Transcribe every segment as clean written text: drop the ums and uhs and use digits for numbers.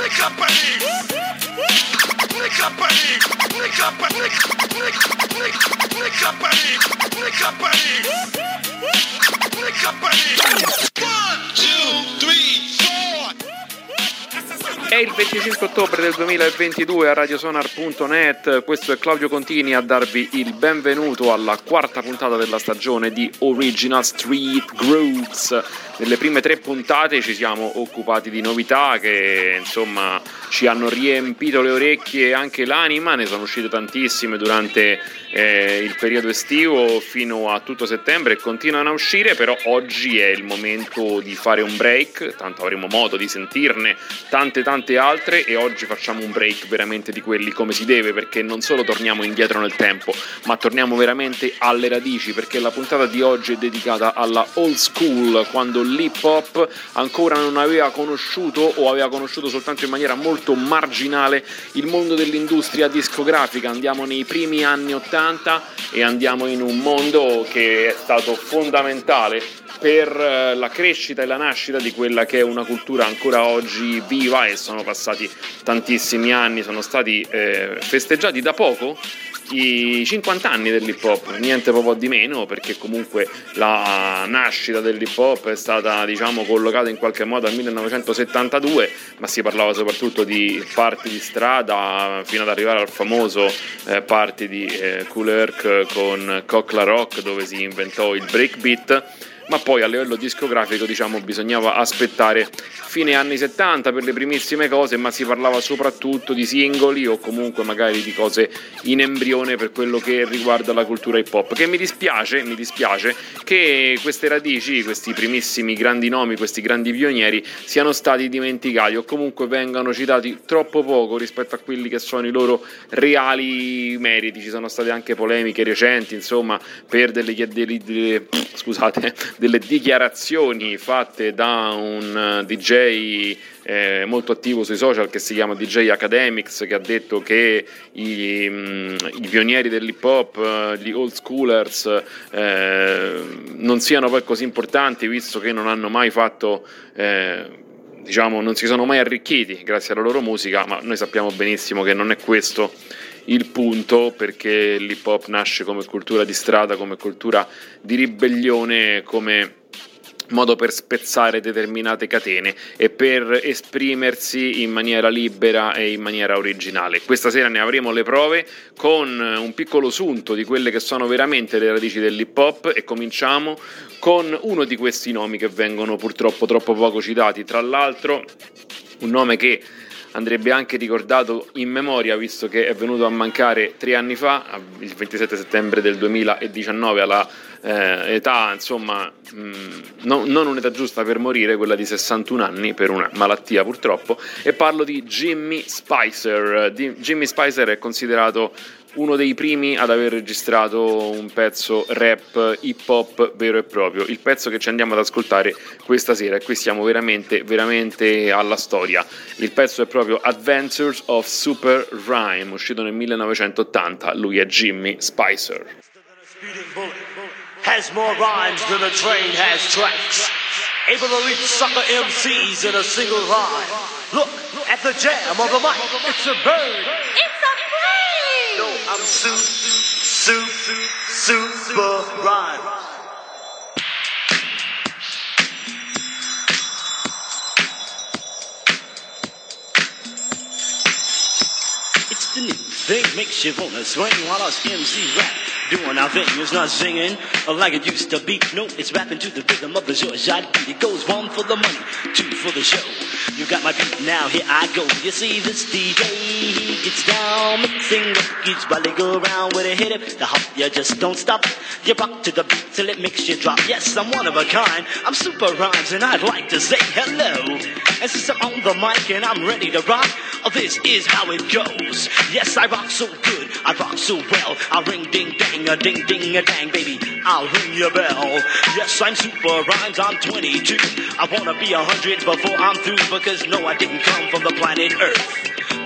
È il 25 ottobre del 2022 a radiosonar.net, questo è Claudio Contini a darvi il benvenuto alla quarta puntata della stagione di Original Street Grooves. Nelle prime 3 puntate ci siamo occupati di novità che insomma ci hanno riempito le orecchie e anche l'anima, ne sono uscite tantissime durante il periodo estivo fino a tutto settembre e continuano a uscire, però oggi è il momento di fare un break, tanto avremo modo di sentirne tante altre e oggi facciamo un break veramente di quelli come si deve, perché non solo torniamo indietro nel tempo ma torniamo veramente alle radici, perché la puntata di oggi è dedicata alla old school, quando l'hip hop ancora non aveva conosciuto o aveva conosciuto soltanto in maniera molto marginale il mondo dell'industria discografica. Andiamo nei primi anni 80 e andiamo in un mondo che è stato fondamentale per la crescita e la nascita di quella che è una cultura ancora oggi viva, e sono passati tantissimi anni, sono stati festeggiati da poco i 50 anni dell'hip hop, niente proprio di meno, perché comunque la nascita dell'hip hop è stata, diciamo, collocata in qualche modo al 1972, ma si parlava soprattutto di party di strada fino ad arrivare al famoso party di Kool Herc con Cock La Rock, dove si inventò il breakbeat. Ma poi a livello discografico, diciamo, bisognava aspettare fine anni 70 per le primissime cose, ma si parlava soprattutto di singoli o comunque magari di cose in embrione per quello che riguarda la cultura hip hop, che mi dispiace che queste radici, questi primissimi grandi nomi, questi grandi pionieri siano stati dimenticati o comunque vengano citati troppo poco rispetto a quelli che sono i loro reali meriti. Ci sono state anche polemiche recenti, insomma, per delle dichiarazioni fatte da un DJ molto attivo sui social che si chiama DJ Academics, che ha detto che i pionieri dell'hip hop, gli old schoolers, non siano poi così importanti, visto che non hanno mai fatto diciamo, non si sono mai arricchiti grazie alla loro musica. Ma noi sappiamo benissimo che non è questo il punto, perché l'hip hop nasce come cultura di strada, come cultura di ribellione, come modo per spezzare determinate catene e per esprimersi in maniera libera e in maniera originale. Questa sera ne avremo le prove con un piccolo sunto di quelle che sono veramente le radici dell'hip hop, e cominciamo con uno di questi nomi che vengono purtroppo troppo poco citati. Tra l'altro un nome che andrebbe anche ricordato in memoria, visto che è venuto a mancare 3 anni fa, il 27 settembre del 2019, alla età, insomma, non un'età giusta per morire, quella di 61 anni, per una malattia purtroppo, e parlo di Jimmy Spicer. Jimmy Spicer è considerato uno dei primi ad aver registrato un pezzo rap hip hop vero e proprio, il pezzo che ci andiamo ad ascoltare questa sera, e qui siamo veramente alla storia. Il pezzo è proprio Adventures of Super Rhyme, uscito nel 1980. Lui è Jimmy Spicer. Has more rhymes than a train has tracks, able to reach sucker MCs in a single rhyme. Look at the jam of the mic. It's a bird. It's a plane. No, I'm super rhyme. It's the new thing, makes you wanna swing while us MC rap. Doing our thing is not singing like it used to be. No, it's rapping to the rhythm of the Georgia beat. It goes 1 for the money, 2 for the show. You got my beat, now here I go. You see this DJ, he gets down, mixing records while they go around with a hit it. The hop, you just don't stop. You rock to the beat till it makes you drop. Yes, I'm one of a kind, I'm Super Rhymes, and I'd like to say hello. And since I'm on the mic and I'm ready to rock, this is how it goes. Yes, I rock so good, I rock so well. I'll ring ding dang, a ding ding a dang, baby, I'll ring your bell. Yes, I'm Super Rhymes, I'm 22. I wanna be 100 before I'm through, because no, I didn't come from the planet Earth.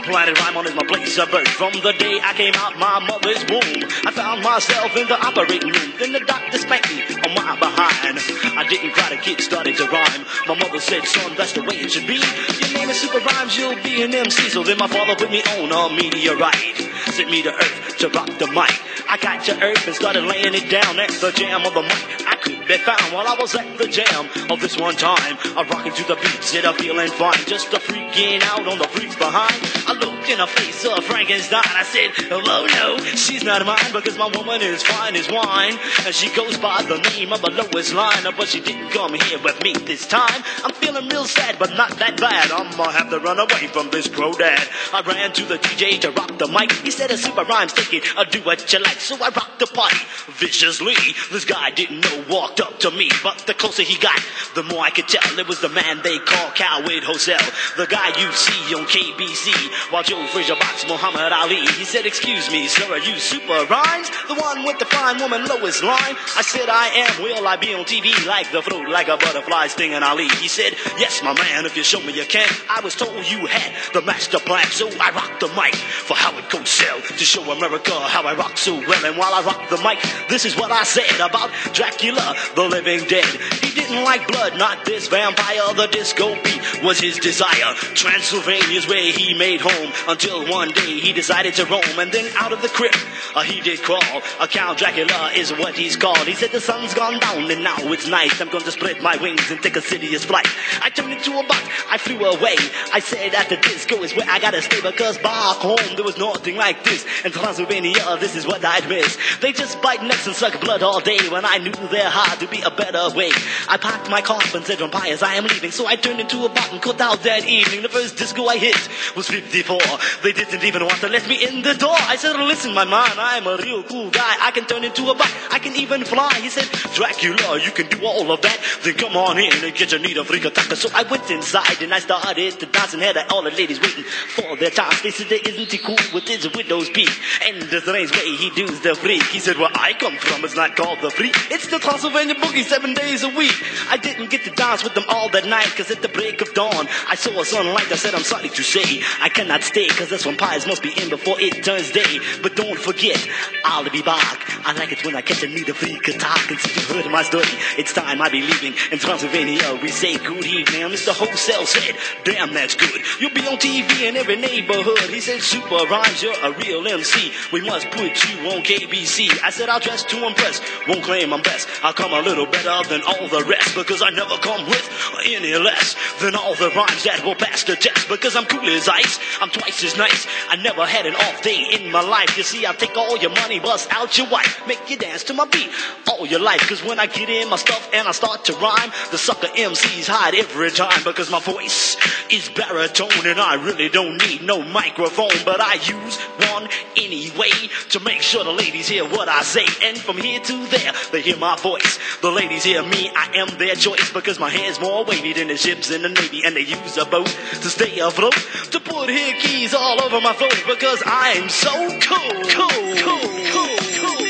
Planet Rhymon is my place of birth. From the day I came out my mother's womb, I found myself in the operating room. Then the doctor spanked me on my behind. I didn't cry, the kid started to rhyme. My mother said, son, that's the way it should be. Your name is Super Rhymes, you'll be an MC. So then my father put me on a meteorite, sent me to Earth to rock the mic. I got to Earth and started laying it down at the jam of the mic. I could be found while I was at the jam of this one time. I rocking to the beat, said I'm feeling fine, just a freaking out on the freaks behind. I looked in the face of Frankenstein. I said, oh no, she's not mine, because my woman is fine as wine, and she goes by the name of the lowest line. But she didn't come here with me this time. I'm feeling real sad, but not that bad. I'ma have to run away from this crow dad. I ran to the DJ to rock the mic. He said, Super Rhymes, take it, do what you like. So I rocked the party viciously. This guy didn't know, walked up to me, but the closer he got, the more I could tell it was the man they call Coward Hosel, the guy you see on KBC while Joe Frazier boxed Muhammad Ali. He said, excuse me, sir, are you Super Rhymes, the one with the fine woman lowest line? I said, I am. Will I be on TV like the fruit, like a butterfly stinging Ali? He said, yes, my man, if you show me you can. I was told you had the master plan, so I rocked the mic for Howard Cosell to show America how I rock so well. And while I rocked the mic, this is what I said about Dracula, the living dead. He didn't like blood, not this vampire. The disco beat was his desire. Transylvania's where he made home, until one day he decided to roam. And then out of the crypt he did crawl. Count Dracula is what he's called. He said, the sun's gone down and now it's night. I'm going to spread my wings and take a serious flight. I turned into a bot, I flew away. I said that the disco is where I gotta stay, because back home there was nothing like this. In Transylvania, this is what I'd miss. They just bite necks and suck blood all day, when I knew there had to be a better way. I packed my coffin, said, vampires, I am leaving. So I turned into a bot and cut out that evening. The first disco I hit was 54. They didn't even want to let me in the door. I said, listen, my man, I'm a real cool guy. I can turn into a bot, I can even fly. He said, Dracula, you can do all of that? Then come on in and get your need a freak attacker. So I went inside and I started to dance and had all the ladies waiting for their chance. They said, isn't he cool with his widow's peak and the strange way he does the freak? He said, where I come from, it's not called the freak, it's the Transylvania boogie 7 days a week. I didn't get to dance with them all that night, cause at the break of dawn I saw a sunlight. I said, I'm sorry to say I cannot stay, cause this vampires must be in before it turns day. But don't forget, I'll be back. I like it when I catch a need a freak attack. And since you heard my story, it's time I be leaving. In Transylvania we say good evening. Mr. Hosell said, damn, that's good, you'll be on TV in every neighborhood. He said, Super Rhymes, you're a real MC, we must put you on KBC. I said, I'll dress to impress, won't claim I'm best. I'll come a little better than all the rest, because I never come with any less than all the rhymes that will pass the test. Because I'm cool as ice, I'm twice as nice, I never had an off day in my life. You see, I'll take all your money, bust out your wife, make you dance to my beat all your life. Cause when I get in my stuff and I start to rhyme, the sucker MCs hide every time, because my voice is baritone and I really don't need no microphone. But I use one anyway to make sure the ladies hear what I say. And from here to there, they hear my voice. The ladies hear me, I am their choice, because my hair's more wavy than the ships in the Navy, and they use a boat to stay afloat, to put hickeys all over my throat, because I'm so cool, cool, cool, cool, cool.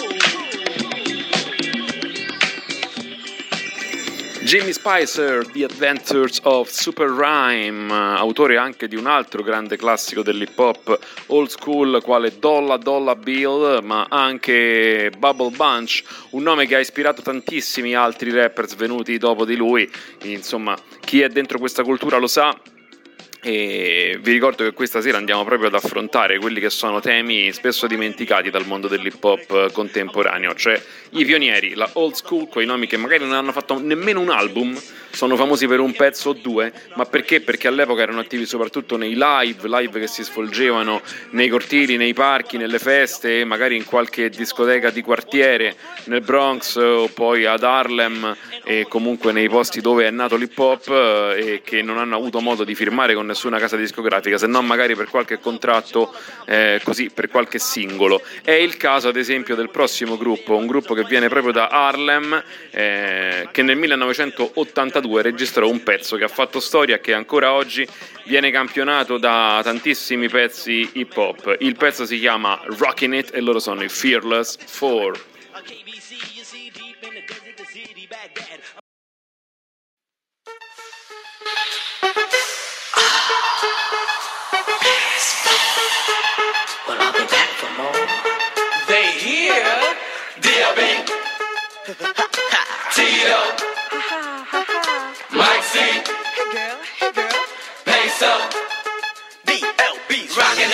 Jimmy Spicer, The Adventures of Super Rhyme, autore anche di un altro grande classico dell'hip hop old school quale Dollar Dollar Bill, ma anche Bubble Bunch, un nome che ha ispirato tantissimi altri rappers venuti dopo di lui. Insomma, chi è dentro questa cultura lo sa. E vi ricordo che questa sera andiamo proprio ad affrontare quelli che sono temi spesso dimenticati dal mondo dell'hip hop contemporaneo, cioè i pionieri, la old school, quei nomi che magari non hanno fatto nemmeno un album, sono famosi per un pezzo o due, ma perché? Perché all'epoca erano attivi soprattutto nei live che si svolgevano nei cortili, nei parchi, nelle feste, magari in qualche discoteca di quartiere nel Bronx o poi ad Harlem, e comunque nei posti dove è nato l'hip hop, e che non hanno avuto modo di firmare con nessuna casa discografica, se non magari per qualche contratto, così, per qualche singolo. È il caso ad esempio del prossimo gruppo, un gruppo che viene proprio da Harlem, che nel 1982 registrò un pezzo che ha fatto storia e che ancora oggi viene campionato da tantissimi pezzi hip hop. Il pezzo si chiama Rockin' It e loro sono i Fearless 4.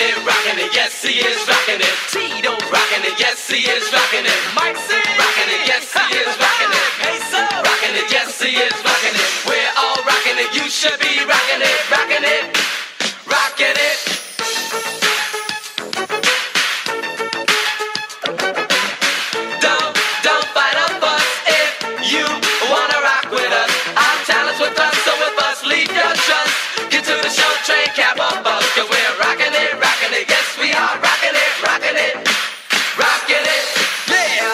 rocking it, yes he is rocking it. Tito's rocking it, yes he is rocking it. Mike C rocking it, yes he is rocking it. Hey sir, rocking it, yes he is rocking it. We're all rocking it, you should be rocking it, rocking it, rocking it. Don't fight a fuss if you wanna rock with us. Our talents with us, so with us, leave your trust. Get to the show, train, cab or bus, 'cause we're rocking it, yes we are rocking it, rocking it, rocking it, yeah.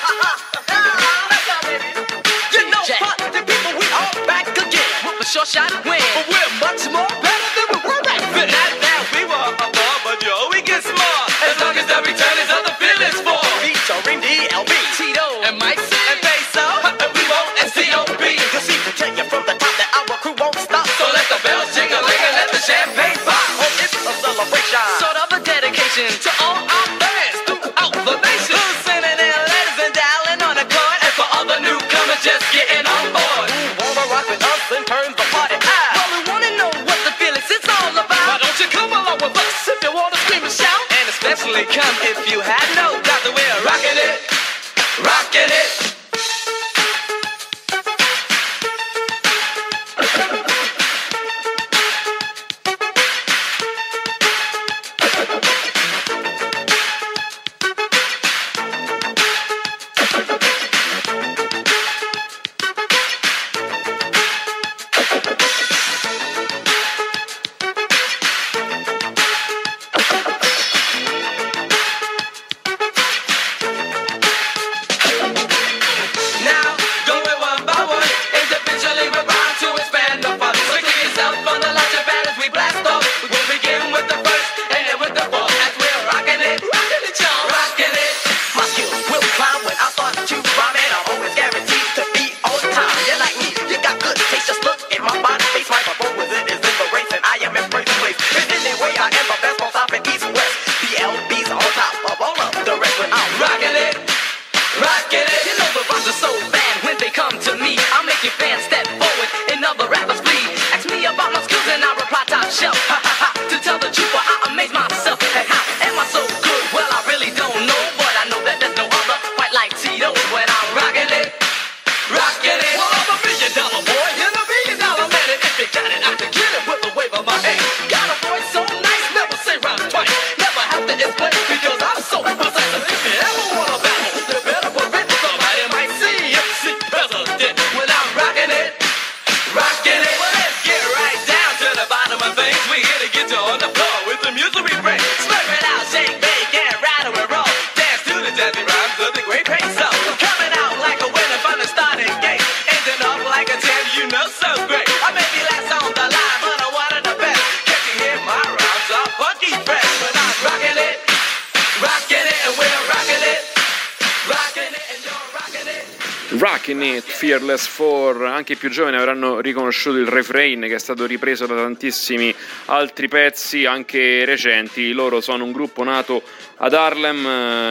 You know what, the people, we all back again with a short shot win, but we're much more better than we were back then. Not that we were above, but yo, we get smart, as long as the return is of the feelings for. Featuring DLB, Tito, and Mike C, and Peso, and we won't SCOB. Cause he can tell you from the top that our crew won't stop. So let the bells jingle-ling and let the champagne pop. Oh, it's a celebration, sort of a dedication to all our fans throughout the nation. Who's sending in letters and dialing on a chord, and for all the newcomers just getting on board. Who wanna rock with us and turn the party high? Well, we wanna know what the feelings it's all about. Why don't you come along with us if you wanna scream and shout? And especially come if you had no doubt that we're rocking it, rocking it. Rockin' It, Fearless 4, anche i più giovani avranno riconosciuto il refrain che è stato ripreso da tantissimi altri pezzi anche recenti. Loro sono un gruppo nato ad Harlem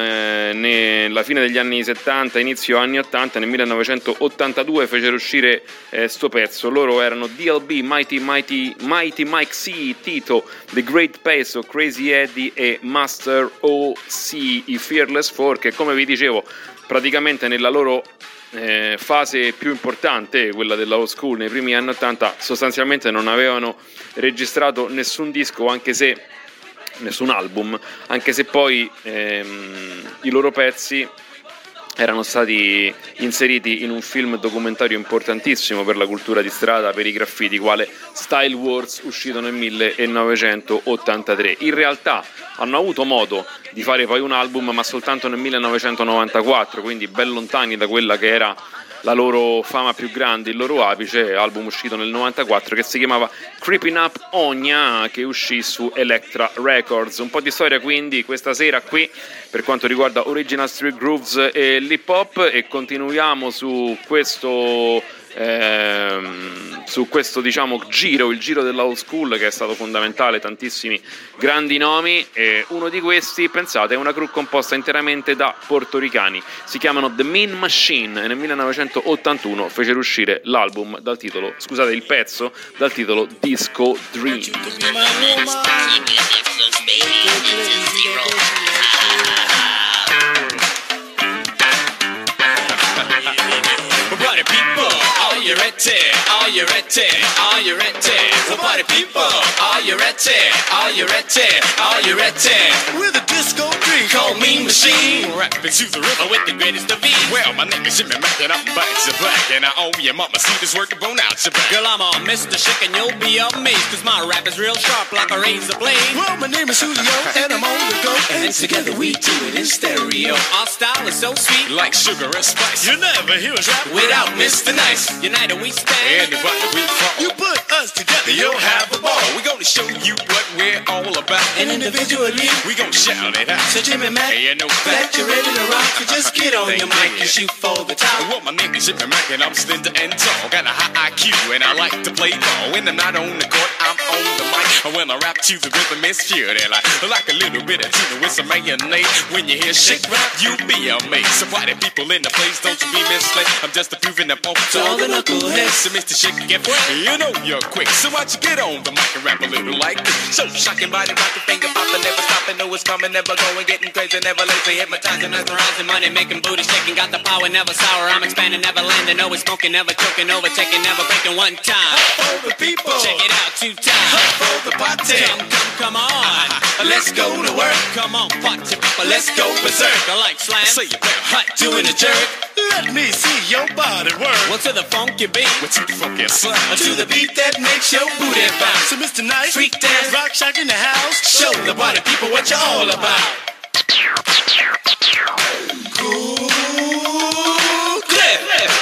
nella fine degli anni 70, inizio anni 80. Nel 1982 fecero uscire sto pezzo. Loro erano DLB, Mighty Mike C, Tito, The Great Peso, Crazy Eddie e Master OC, i Fearless 4, che come vi dicevo praticamente nella loro fase più importante, quella della old school, nei primi anni 80 sostanzialmente non avevano registrato nessun disco, anche se nessun album, anche se poi i loro pezzi erano stati inseriti in un film documentario importantissimo per la cultura di strada, per i graffiti, quale Style Wars, uscito nel 1983. In realtà hanno avuto modo di fare poi un album, ma soltanto nel 1994, quindi ben lontani da quella che era la loro fama più grande, il loro apice, album uscito nel 94 che si chiamava Creeping Up Onya, che uscì su Elektra Records. Un po' di storia quindi questa sera qui per quanto riguarda Original Street Grooves e l'hip hop, e continuiamo su questo diciamo giro, il giro della old school, che è stato fondamentale, tantissimi grandi nomi, e uno di questi, pensate, è una crew composta interamente da portoricani, si chiamano The Mean Machine, e nel 1981 fecero uscire l'album dal titolo, scusate, il pezzo dal titolo Disco Dream. Are you ready? Are you ready? With a disco dream called Mean Machine. Rapping to the rhythm with the greatest of ease. Well, my name is Jimmy Mac and I'm back to black. And I owe your mama see this work to bone out your back. Girl, I'm a Mr. Chick and you'll be amazed, cause my rap is real sharp like a razor blade. Well, my name is Julio and I'm on the go. And together we do it in stereo. Our style is so sweet, like sugar and spice. You never hear us rap without Mr. Nice. United we stand, anybody we fall. You put us together, you'll have a ball. We're gonna show you what we're all about. And individually, we gon' shout it out. So Jimmy Mac, hey, you know that you're ready to rock. So just get on your mic and shoot for the top. Well, my name is Jimmy Mac and I'm slender and tall. Got a high IQ and I like to play ball. When I'm not on the court, I'm on the mic. And when I rap to the rhythm, it's pure. And I like a little bit of tuna with some mayonnaise. When you hear shake rap, you'll be amazed. So party people in the place, don't you be misled. I'm just approving the pump to all the knuckleheads. So Mr. Shake and you know you're quick. So why don't you get on the mic and rap a little like this? So shocking body, rocking finger popping, never stopping, know it's coming, never going, getting crazy, never lazy, hypnotizing, mesmerizing, money making, booty shaking, got the power, never sour, I'm expanding, never landing, always smoking, never choking, overtaking, never breaking one time. For the people, check it out 2 times. For the party, come on, let's go to work. Come on, party people, let's go berserk. I like slam, say it better, hot, doing a jerk. Let me see your body work. Well, to the funky beat, well, to the funky slam, to the beat that makes your booty bounce. So Mr. Nice, freak dance, rock shock in the house. Show the party people what you're all about. Cool Clip.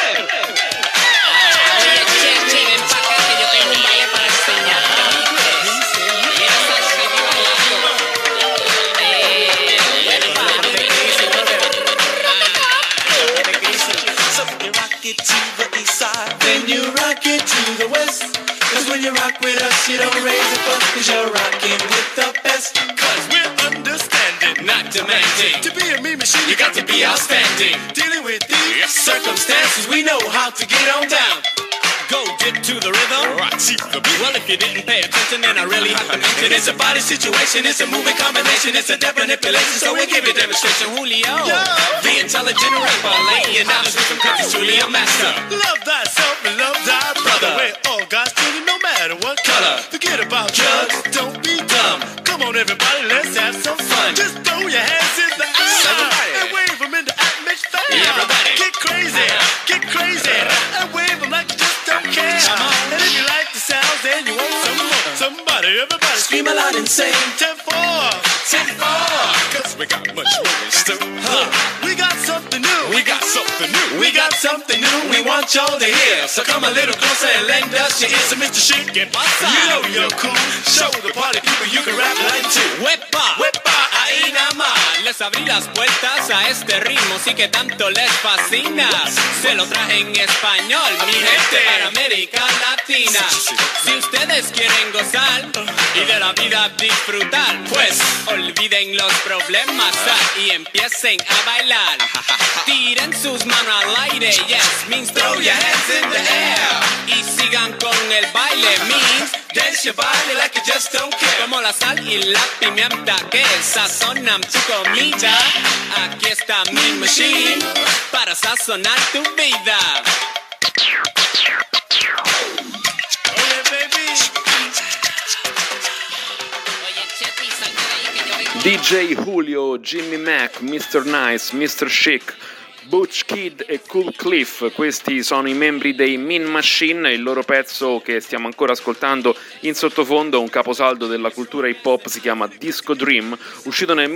It to the east side, then you rock it to the west. Cause when you rock with us, you don't raise a fuss, cause you're rocking with the best. Cause we're understanding, not demanding. To be a mean machine, you got to be outstanding. Dealing with these circumstances, we know how to get on down. Go dip to the rhythm, right to the beat. Well, if you didn't pay attention, then I really have to mention it's a body situation, it's a moving combination, it's a depth manipulation, so we give it demonstration. Julio, the intelligent rapper, laying down the rhythm cause he's truly a master. Love thyself and love thy brother. We're all God's children, no matter what color. Forget about drugs, don't be dumb. Come on, everybody, let's have some fun. Just throw your hands in the air and wave them in the atmosphere. Everybody, get crazy, and wave them like you just don't care. And if you like the sounds, then you want some more. Somebody, everybody, scream aloud and say 10-4, 10-4. Cause we got much more in store. We got something new. We got something new. We got something new. We want y'all to hear. So come a little closer and lend us your ears. So Mr. Shake and pasa. You know you're cool. Show the party people you can rap like too. Wepa, wepa, ahí nada más. Les abrí las puertas a este ritmo, sí que tanto les fascina. Se lo traje en español, mi gente, para América Latina. Si ustedes quieren gozar y de la vida disfrutar, pues olviden los problemas y empiecen a bailar. Tiren sus manos al aire, yes, means throw your hands in the air. Y sigan con el baile, means dance your body like you just don't care. Como la sal y la pimienta que sazonan tu comida. Aquí está Mean Machine para sazonar tu vida. Oye, baby. DJ Julio, Jimmy Mac, Mr. Nice, Mr. Chic, Butch Kid e Cool Cliff, questi sono i membri dei Mean Machine. Il loro pezzo che stiamo ancora ascoltando in sottofondo, un caposaldo della cultura hip hop, si chiama Disco Dream, uscito nel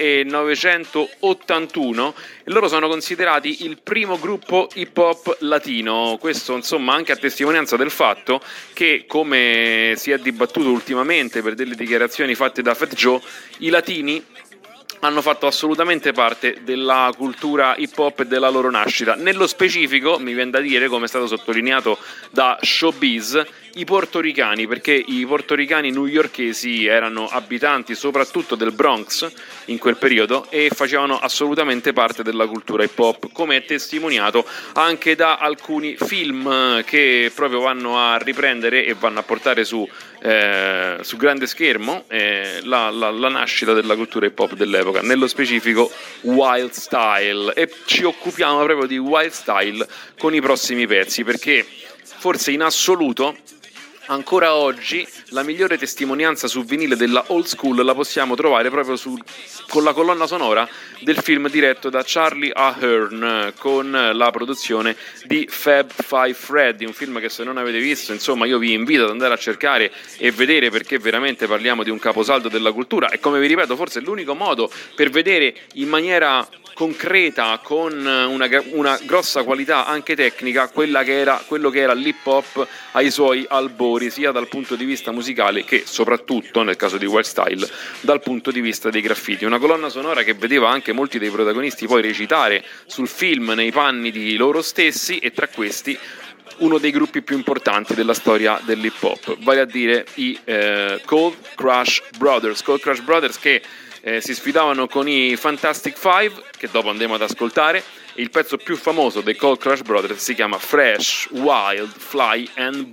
1981, e loro sono considerati il primo gruppo hip hop latino. Questo insomma anche a testimonianza del fatto che, come si è dibattuto ultimamente per delle dichiarazioni fatte da Fat Joe, i latini hanno fatto assolutamente parte della cultura hip hop e della loro nascita. Nello specifico, mi viene da dire, come è stato sottolineato da Showbiz, i portoricani, perché i portoricani newyorkesi erano abitanti soprattutto del Bronx in quel periodo e facevano assolutamente parte della cultura hip hop, come è testimoniato anche da alcuni film che proprio vanno a riprendere e vanno a portare su grande schermo la nascita della cultura hip hop dell'epoca, nello specifico Wild Style, e ci occupiamo proprio di Wild Style con i prossimi pezzi, perché forse in assoluto ancora oggi la migliore testimonianza su vinile della old school la possiamo trovare proprio con la colonna sonora del film diretto da Charlie Ahern, con la produzione di Fab Five Freddy, un film che se non avete visto, insomma, io vi invito ad andare a cercare e vedere, perché veramente parliamo di un caposaldo della cultura e, come vi ripeto, forse è l'unico modo per vedere in maniera concreta, con una grossa qualità anche tecnica, quello che era l'hip hop ai suoi albori, sia dal punto di vista musicale che soprattutto, nel caso di Wild Style, dal punto di vista dei graffiti. Una colonna sonora che vedeva anche molti dei protagonisti poi recitare sul film nei panni di loro stessi, e tra questi uno dei gruppi più importanti della storia dell'hip hop, vale a dire i Cold Crush Brothers, che si sfidavano con i Fantastic Five, che dopo andremo ad ascoltare. Il pezzo più famoso dei Cold Crush Brothers si chiama Fresh, Wild, Fly and...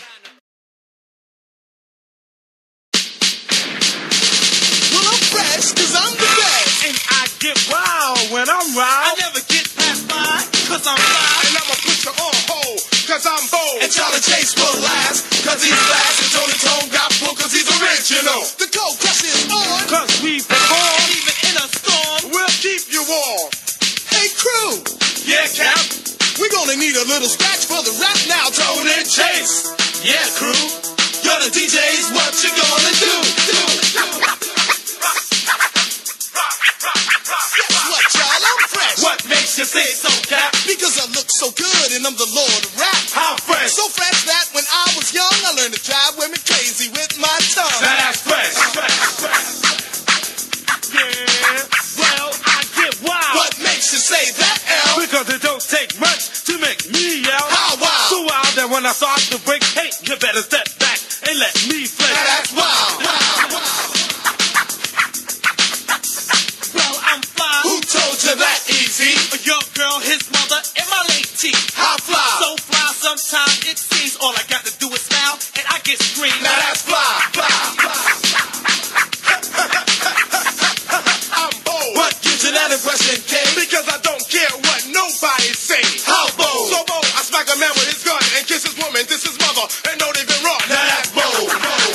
Well, I'm fresh, 'cause I'm the best. And I get wild when I'm wild. I never get past mine, 'cause I'm fly. And I'ma put you on hold, 'cause I'm bold. And Charlie Chase will last, 'cause he's flash. And Tony Tone got full, 'cause he's original. The Cold Crush is on, 'Cause we perform. and even in a storm. We'll keep you warm. Hey, crew, Yeah, Cap. we're gonna need a little scratch for the rap now. Tone and Chase. Yeah, crew, you're the DJs, what you gonna do? Guess what, y'all, I'm fresh. What makes you say so, Cap? Because I look so good and I'm the lord of rap. How fresh? So fresh that when I was young, I learned to drive women crazy with my tongue. Now that's fresh. Yeah. Well, I get wild. What makes you say that, L? Because it don't take much to make me yell. How wild? So wild that when I start to break, hey, you better step back and let me flex. Now that's wild. Well, I'm fly. Who told you that, Easy? Your girl, his mother, and my late teeth. How fly? So fly, sometimes it seems all I got to do is smile, and I get screamed. Now that's fly. I'm bold. What gives you that impression, K? Because I don't care what nobody say. How bold? So bold, I smack a man with his gun and kiss his woman, this his mother, and don't even run. Now that's bold.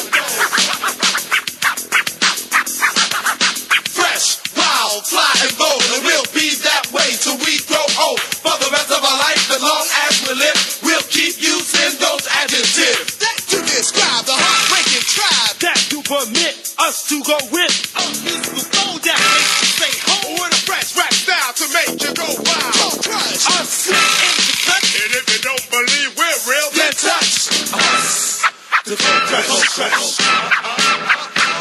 Fresh, wild, fly, and bold, and we'll be that way till we grow old. For the rest of our life, as long as we live, we'll keep using those adjectives that to describe the heartbreaking tribe. That to permit us to go with a musical flow that makes you say ho. With a fresh rap style to make you go wild. Cold Crush, I'm slick in the cut. And if you don't believe we're real, then touch us. The Cold Crush.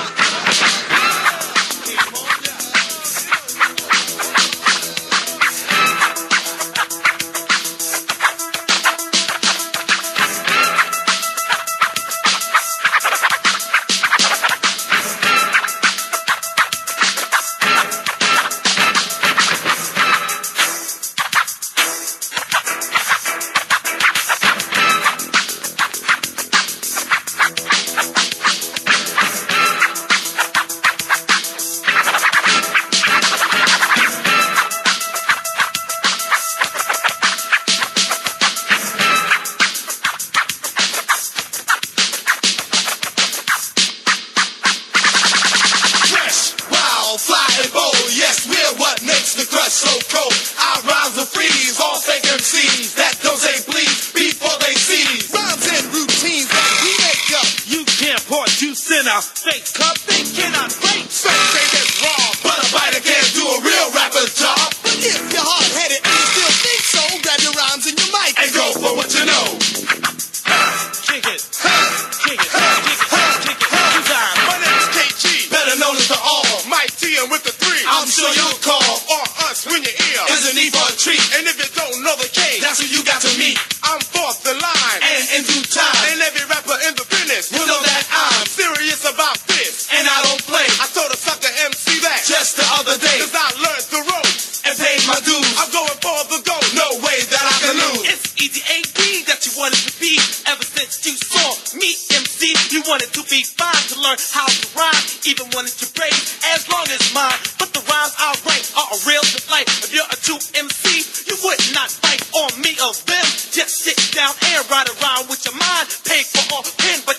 Fake cup, they cannot break. Some say that's wrong, But a biter can't do a real rapper's job. But if you're hard-headed and you still think so, grab your rhymes and your mic and go for what you know. Kick it, kick it, kick it, kick it. Two times. My name's KG, Better known as the all. Mike T, and with the 3, I'm sure you'll call. or us when you hear. Is a need for a treat. And if you don't know the case, That's who you got to meet. I'm fourth the line. And in due time, And every rapper in the business will know that I'm serious about this. and I don't play. I told a sucker MC that Just the other day, 'cause I learned the ropes. and paid my dues. I'm going for the gold. No way that I can lose. It's easy AD that you wanted to be. Ever since you saw me MC, you wanted to be fine, to learn how to rhyme, even wanted to brave as long as mine. But the rhymes I write are a real delight. If you're a true MC, you would not fight on me or them. Just sit down and ride around with your mind paid for all pen, but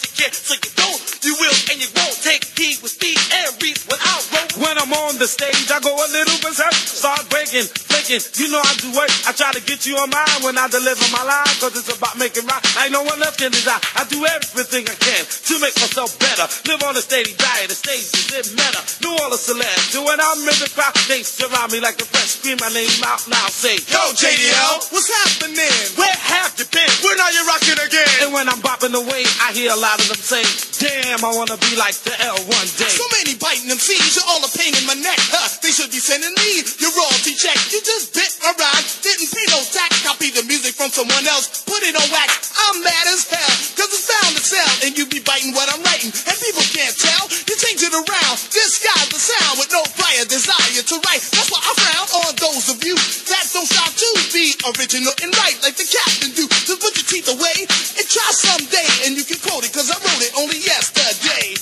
the stage, I go a little berserk, start breaking, flicking. You know I do work. I try to get you on mine when I deliver my line, cause it's about making right. Ain't no one else can design. I do everything I can to make myself better. Live on a steady diet, the stage is it meta. New Orleans celebs, do when I'm in the crowd, they surround me like the press, scream my name out now, say, Yo, JDL, what's happening? where have you been? When are you rocking again? And when I'm bopping away, I hear a lot of them say, damn, I wanna be like the L one day. So many biting them seeds, you're all a pain in my neck. They should be sending me your royalty check. You just bit my rhyme, didn't pay no tax. Copy the music from someone else, put it on wax. I'm mad as hell, cause it's bound to sell. And you be biting what I'm writing, and people can't tell. You change it around, disguise the sound with no prior desire to write. That's why I frown on those of you that don't strive to be original and right like the captain do. Just put your teeth away and try someday, and you can quote it cause I wrote it only yesterday.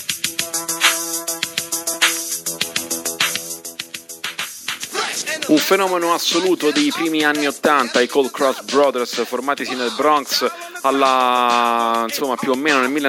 Un fenomeno assoluto dei primi anni '80, i Cold Crush Brothers, formatisi nel Bronx insomma più o meno nel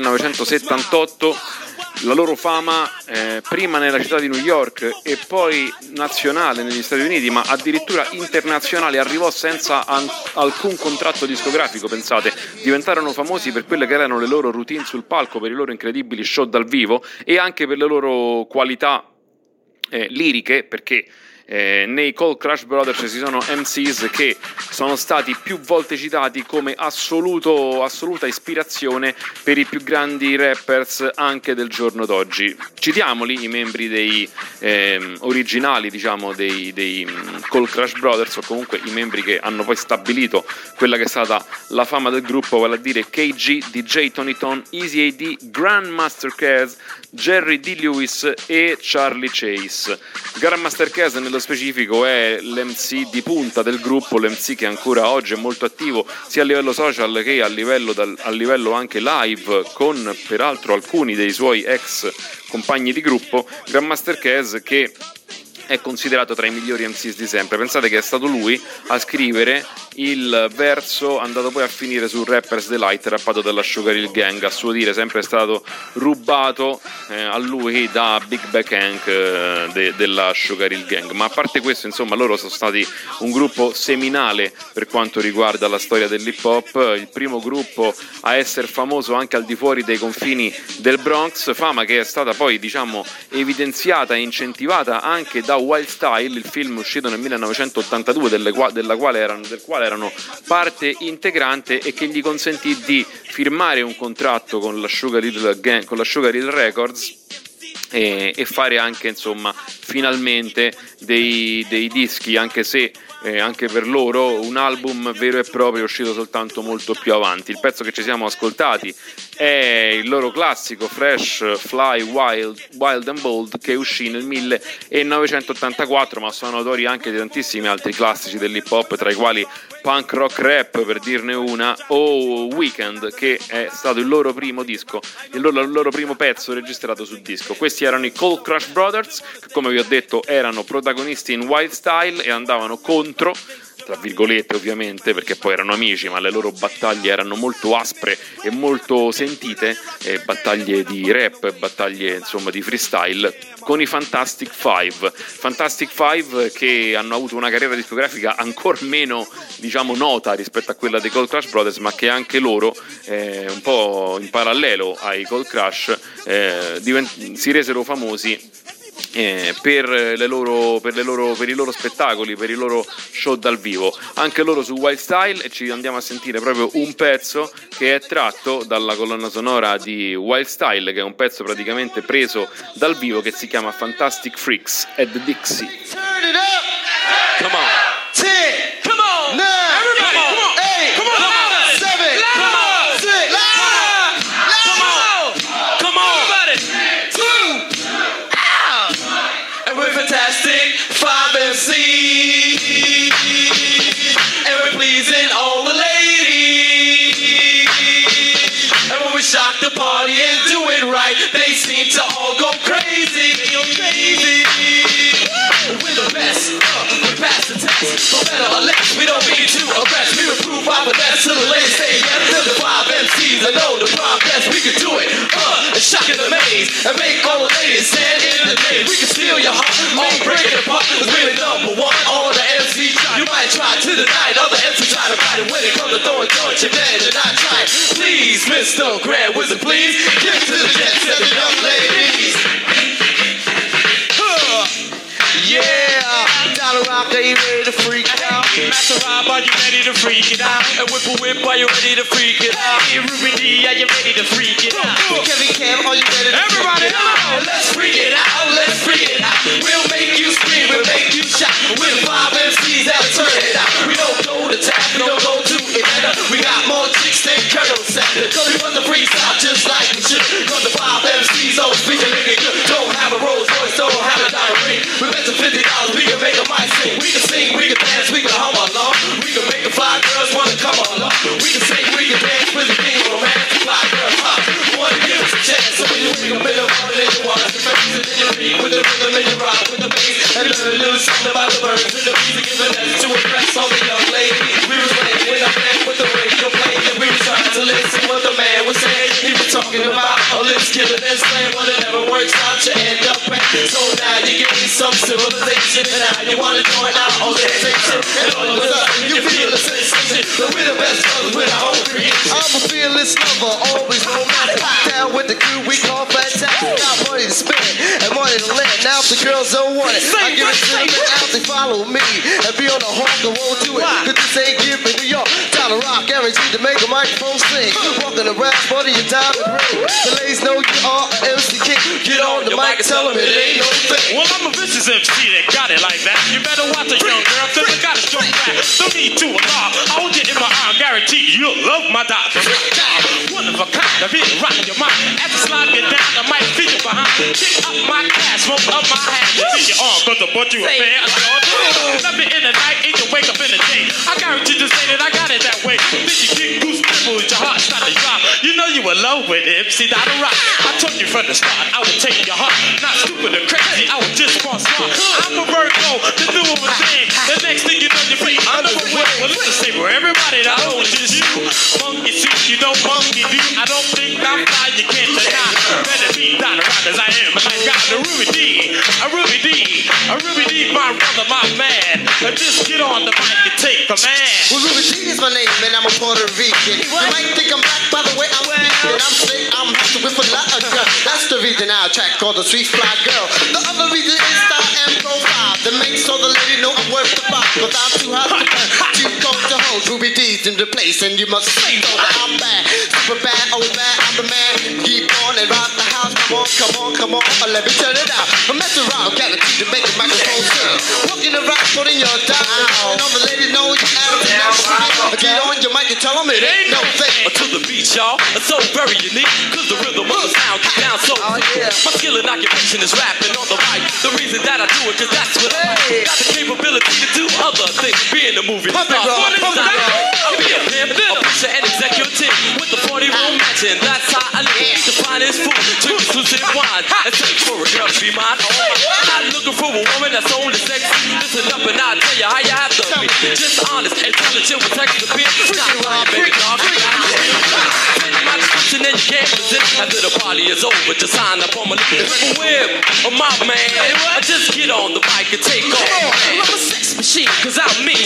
1978. La loro fama prima nella città di New York e poi nazionale negli Stati Uniti, ma addirittura internazionale, arrivò senza alcun contratto discografico, pensate. Diventarono famosi per quelle che erano le loro routine sul palco, per i loro incredibili show dal vivo e anche per le loro qualità liriche, perché nei Cold Crush Brothers ci sono MCs che sono stati più volte citati come assoluta ispirazione per i più grandi rappers anche del giorno d'oggi. Citiamoli, i membri dei originali, diciamo, dei Cold Crush Brothers, o comunque i membri che hanno poi stabilito quella che è stata la fama del gruppo, vale a dire KG, DJ Tony Tone, Easy AD, Grandmaster Caz, Jerry D. Lewis e Charlie Chase. Grandmaster Caz nello specifico è l'MC di punta del gruppo, l'MC che ancora oggi è molto attivo sia a livello social che a livello anche live, con peraltro alcuni dei suoi ex compagni di gruppo. Grandmaster Caz che è considerato tra i migliori MCs di sempre. Pensate che è stato lui a scrivere il verso andato poi a finire su Rapper's Delight, rappato dalla Sugar Hill Gang, a suo dire sempre stato rubato a lui da Big Back Hank della Sugar Hill Gang. Ma a parte questo, insomma, loro sono stati un gruppo seminale per quanto riguarda la storia dell'hip hop, il primo gruppo a essere famoso anche al di fuori dei confini del Bronx, fama che è stata poi, diciamo, evidenziata e incentivata anche da Wild Style, il film uscito nel 1982 del quale erano parte integrante e che gli consentì di firmare un contratto con la Sugar Hill Records e fare anche, insomma, finalmente dei dischi, anche se anche per loro un album vero e proprio è uscito soltanto molto più avanti. Il pezzo che ci siamo ascoltati è il loro classico Fresh, Fly, Wild and Bold, che uscì nel 1984, ma sono autori anche di tantissimi altri classici dell'hip hop, tra i quali Punk Rock Rap, per dirne una, o Weekend, che è stato il loro primo disco, il loro primo pezzo registrato su disco. Questi erano i Cold Crush Brothers, che, come vi ho detto, erano protagonisti in Wild Style e andavano contro, tra virgolette ovviamente, perché poi erano amici, ma le loro battaglie erano molto aspre e molto sentite, battaglie di rap, battaglie, insomma, di freestyle, con i Fantastic Five che hanno avuto una carriera discografica ancora meno, diciamo, nota rispetto a quella dei Cold Crush Brothers, ma che anche loro un po' in parallelo ai Cold Crush si resero famosi per i loro spettacoli, per i loro show dal vivo. Anche loro su Wild Style, e ci andiamo a sentire proprio un pezzo che è tratto dalla colonna sonora di Wild Style, che è un pezzo praticamente preso dal vivo, che si chiama Fantastic Freaks at the Dixie. Turn it up! Come on. 10, Come on. 9, Everybody, come on. 8, Come on. 7, Come on. 6, Come on. Come on. Everybody. 2, and we're Fantastic Five MC, and we're pleasing all the ladies. And when we shock the party and do it right, they seem to all go crazy. We're the best, we pass the test. For better or less, we don't mean to arrest. We improve our best to the ladies. Say yes to the 5 MCs. I know the best, we can do it. And shock and amaze, and make all the ladies stand in the name. We can steal your heart, all break Mr. Grand Wizard, please. Give it to the jet set, the young ladies. Yeah, Dollar Rock, are you ready to freak out? Master Rob, are you ready to freak it out? And Whip, are you ready to freak it out? Hey, Ruby D, are you ready to freak it out? Kevin Cam, are you ready to Everybody, freak it out? Let's freak it out, let's freak it out. We'll make you scream, we'll make you shout. We're the 5 MCs that'll turn it out. We don't go to tap, we don't go to Atlanta. We got more chicks than Colonel Sanders. Cause we run the freestyle just like we should. Cause the 5 MCs always speaking looking good. Don't have a Rolls Royce, don't have a diamond ring. We bet you $50, we can make a mic sing. We can sing, we can dance, we can hum along. We can make the fly girls wanna come along. We can sing, we can dance with the king of romance. Fly girls, wanna give us a chance. So when you wake up in the morning and you watch the faces and you read with the rhythm and you rock with the bass. And learn a little something about the birds and the music is a message to impress all the young ladies. We was playing with our band with the radio playing and we was trying to listen what the man was saying. He was talking about all this killing and slaying, but it never works out, you end up back. So now you gain some civilization and now you wanna join our organization. And all of a sudden you feel the sensation. But we're the best brothers with our own creation. I'm a fearless lover, always romantic. Down with the crew we call fantastic. Got money to spend and money to lend. Now if the girls don't want it, I give it to them and out they follow me. And be on the hawk and won't do it. Cause this ain't giving New York. Dollar Rock, guaranteed to make a microphone sing. Walking around, money your diamond ring. The ladies know you are an MC king. Get on the mic and tell them it ain't no thing. Well, I'm a vicious MC that got it like that. You better watch a young girl, cause I got a strong back. Don't need to alarm. I hold you in my arm, guarantee you'll love my doctor. One of a kind, I really rock your mind. As I slide you down, I might feel you behind. Kick up my ass, smoke up my hand. Feel your arm, cause I bought you a pair. Let me in the night, and you wake up in the day. I guarantee to say that I got it that way. Then you get goose pimples, your heart start to drop. You know you were low with it, see that rock. I told you from the start, I would take your heart. Not stupid or crazy, I was just born smart. I'm a Virgo, the new of a thing. The next thing you know, your feet under the wing. Well, listen, say for everybody that knows just you. Monkey suit, you don't monkey do. I don't think I'm fly, you can't deny. Better be down the rock as I am. I got the Ruby D, a Ruby D, a Ruby D, my brother, my man. Just get on the mic and take command. Well, Ruby D is my name, and I'm a Puerto Rican. You might think I'm black, by the way I'm speaking. I'm straight, I'm happy with a lot of girl. That's the reason I track called the Sweet Fly Girl. The other reason is style and profile. The makes so the lady know I'm worth the fight. Cause I'm too hot to burn, too cold to hold. Ruby D's in the place, and you must say so that I'm bad. Super bad, oh bad, I'm the man. Keep on and rock the house. Come on, let me turn it out. I mess around, guaranteed to make a microphone sing. Walking around, putting your down. And all the ladies know you attitude now. Get on your mic and tell them it ain't no thing. To the beat, y'all, it's so very unique. Cause the rhythm of the sound gets down so My skill and occupation is rapping on the mic. The reason that I do it, cause that's what I like. Got the capability to do other things. Be in the movie. I'll be a pimp, a pusher, and executive. With the 40 room mansion, that's how I live. Eat the finest food, drink exclusive wine. And search for a girl to be mine. Not looking for a woman that's only sexy. Listen up and I'll tell you how you have to be. Just honest, intelligent with text to be. Not lying, baby dog. My description and you can't resist. After the party is over, just sign up on my little whip. Oh my man, I just get on the mic and take off. I'm a sex machine, cause I'm me.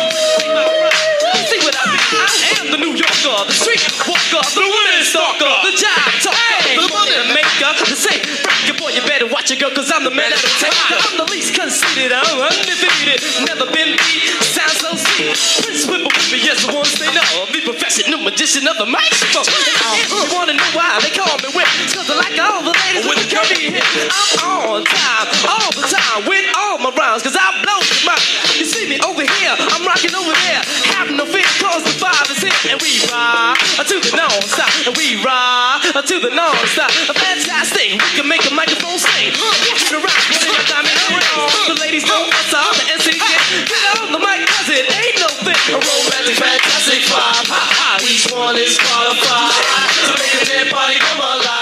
See what I mean? I am the New Yorker, the street walker, the woman stalker, the job talker, the money maker, the safe breaker. Boy, you better watch your girl, cause I'm the man that'll take her. I'm the least conceited, I'm undefeated, never been beat, sound so sweet. Prince Whipper, yes, the ones they know. The professional magician of the microphone. If you wanna know why they call me Whip, cause I like all the ladies with the curly hair. I'm on time, all the time, with all my rhymes, cause I blow your mind. You see me over here, I'm rocking over there. Have no fear, cause the vibe is here. And we ride to the non-stop. And we ride to the non-stop. Fantastic, we can make a microphone sing. Walking around, putting your time in the ladies know what's up, the NCK. Get on the mic, cause it ain't no thing. A romantic, fantastic vibe. Each one is qualified to make a dead body come alive.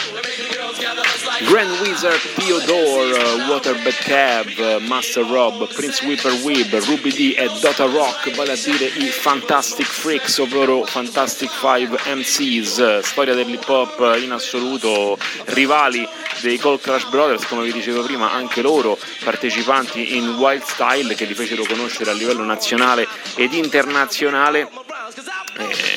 Grand Wizard, Theodore, Waterbed Cab, Master Rob, Prince Whipperwhip, Ruby D e Dota Rock, vale a dire i Fantastic Freaks, ovvero Fantastic Five MCs, storia dell'hip hop in assoluto, rivali dei Cold Crush Brothers, come vi dicevo prima, anche loro partecipanti in Wild Style, che li fecero conoscere a livello nazionale ed internazionale.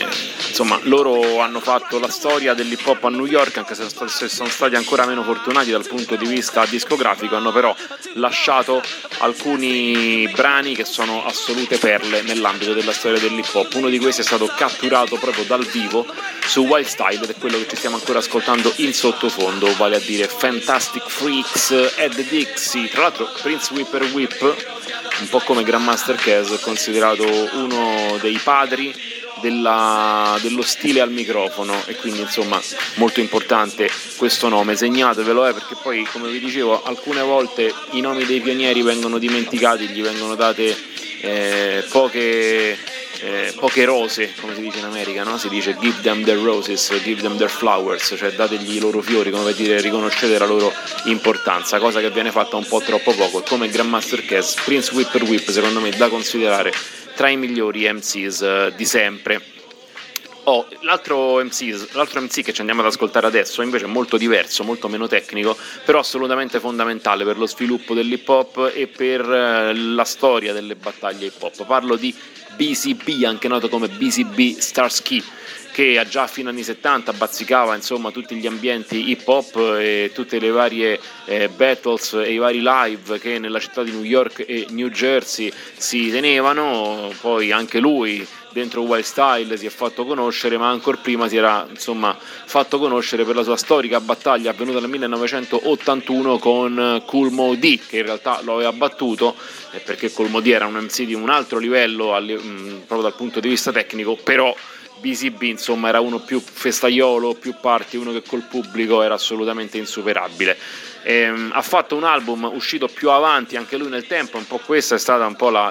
insomma loro hanno fatto la storia dell'hip hop a New York, anche se sono stati ancora meno fortunati dal punto di vista discografico, hanno però lasciato alcuni brani che sono assolute perle nell'ambito della storia dell'hip hop. Uno di questi è stato catturato proprio dal vivo su Wild Style ed è quello che ci stiamo ancora ascoltando in sottofondo, vale a dire Fantastic Freaks Ed Dixie. Tra l'altro Prince Whipper Whip, un po' come Grandmaster Caz, è considerato uno dei padri dello stile al microfono, e quindi insomma molto importante questo nome, segnatevelo, perché poi, come vi dicevo, alcune volte i nomi dei pionieri vengono dimenticati, gli vengono date poche rose, come si dice in America, no? Si dice give them their roses, give them their flowers, cioè dategli i loro fiori, come per dire riconoscete la loro importanza, cosa che viene fatta un po' troppo poco. Come Grandmaster Caz, Prince Whipper Whip secondo me da considerare tra i migliori MCs di sempre. L'altro MC che ci andiamo ad ascoltare adesso invece è molto diverso, molto meno tecnico, però assolutamente fondamentale per lo sviluppo dell'hip hop e per la storia delle battaglie hip hop. Parlo di BCB, anche noto come BCB Starsky, che già a fine anni 70 bazzicava insomma tutti gli ambienti hip hop e tutte le varie battles e i vari live che nella città di New York e New Jersey si tenevano. Poi anche lui dentro Wild Style si è fatto conoscere, ma ancora prima si era insomma fatto conoscere per la sua storica battaglia avvenuta nel 1981 con Kool Moe Dee, che in realtà lo aveva battuto perché Kool Moe Dee era un MC di un altro livello proprio dal punto di vista tecnico, però BCB insomma era uno più festaiolo, più party, uno che col pubblico era assolutamente insuperabile. Ha fatto un album uscito più avanti anche lui nel tempo, un po' questa è stata un po'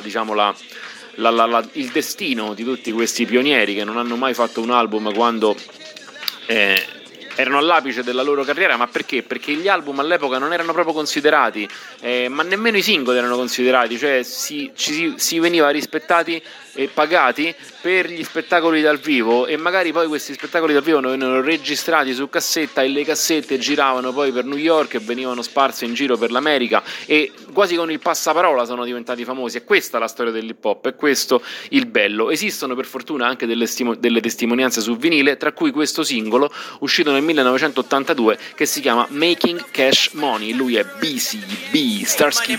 il destino di tutti questi pionieri che non hanno mai fatto un album quando erano all'apice della loro carriera. Ma perché? Perché gli album all'epoca non erano proprio considerati, ma nemmeno i singoli erano considerati, cioè si veniva rispettati e pagati per gli spettacoli dal vivo, e magari poi questi spettacoli dal vivo vennero registrati su cassetta e le cassette giravano poi per New York e venivano sparse in giro per l'America, e quasi con il passaparola sono diventati famosi. E questa è la storia dell'hip hop, è questo il bello. Esistono per fortuna anche delle testimonianze su vinile, tra cui questo singolo uscito nel 1982 che si chiama Making Cash Money. Lui è BCB Starsky.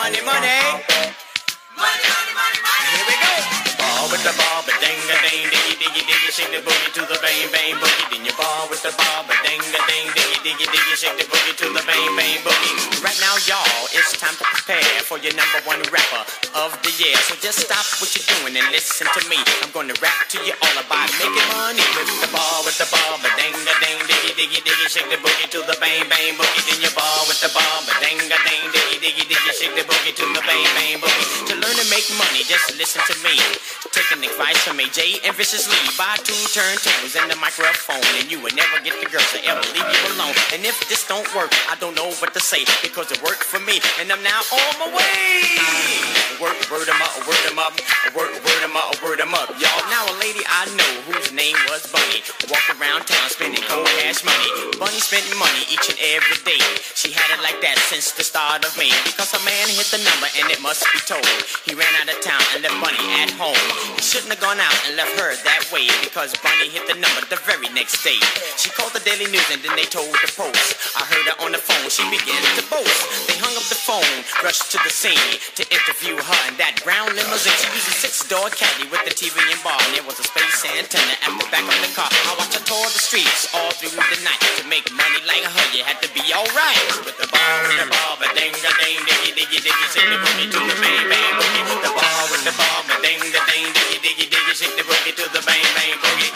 With the ball, but ding a ding, diggy diggy diggy, shake the boogie to the bang bang boogie. Then you ball with the ball, but ding a ding, diggy diggy diggy, shake the boogie to the bang bang boogie. Right now, y'all, it's time to prepare for your number one rapper of the year. So just stop what you're doing and listen to me. I'm gonna rap to you all about making money with the ball, but ding a ding, diggy diggy diggy, shake the boogie to the bang bang boogie. Then you ball with the ball, but ding a ding, diggy diggy diggy, shake the boogie to the bang bang boogie. To learn to make money, just listen to me. Taking advice from AJ and Viciously. Buy 2 turntables and the microphone, and you will never get the girls to ever leave you alone. And if this don't work, I don't know what to say, because it worked for me, and I'm now on my way. Word 'em up, word 'em up, word 'em up, word 'em up, y'all. Now a lady I know whose name was Bunny walked around town spending cold cash money. Bunny spent money each and every day. She had it like that since the start of May, because a man hit the number and it must be told. He ran out of town and left Bunny at home. He shouldn't have gone out and left her that way, because Bunny hit the number the very next day. She called the Daily News and then they told the Post. I heard her on the phone, she began to boast. They hung up the phone, rushed to the scene to interview her in that brown limousine. She used a 6-door caddy with the TV and bar, and there was a space antenna at the back of the car. I watched her tour the streets all through the night. To make money like her, you had to be alright. With the ball, but ding a ding, diggy diggy diggy, shake the boogie to the bang bang boogie. With the ball, but ding a ding, diggy diggy diggy, shake the boogie to the bang bang boogie.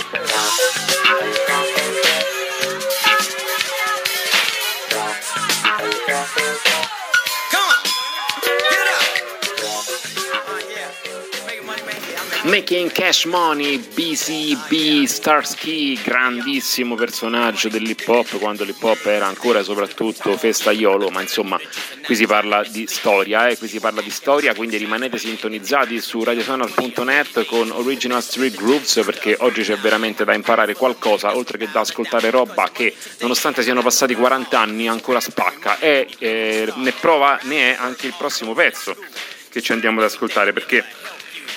Come on, get up. Making Cash Money, BCB Starsky, grandissimo personaggio dell'hip hop quando l'hip hop era ancora soprattutto festaiolo, ma insomma qui si parla di storia, quindi rimanete sintonizzati su radiosonar.net con Original Street Grooves, perché oggi c'è veramente da imparare qualcosa, oltre che da ascoltare roba che nonostante siano passati 40 anni ancora spacca, e ne è anche il prossimo pezzo che ci andiamo ad ascoltare, perché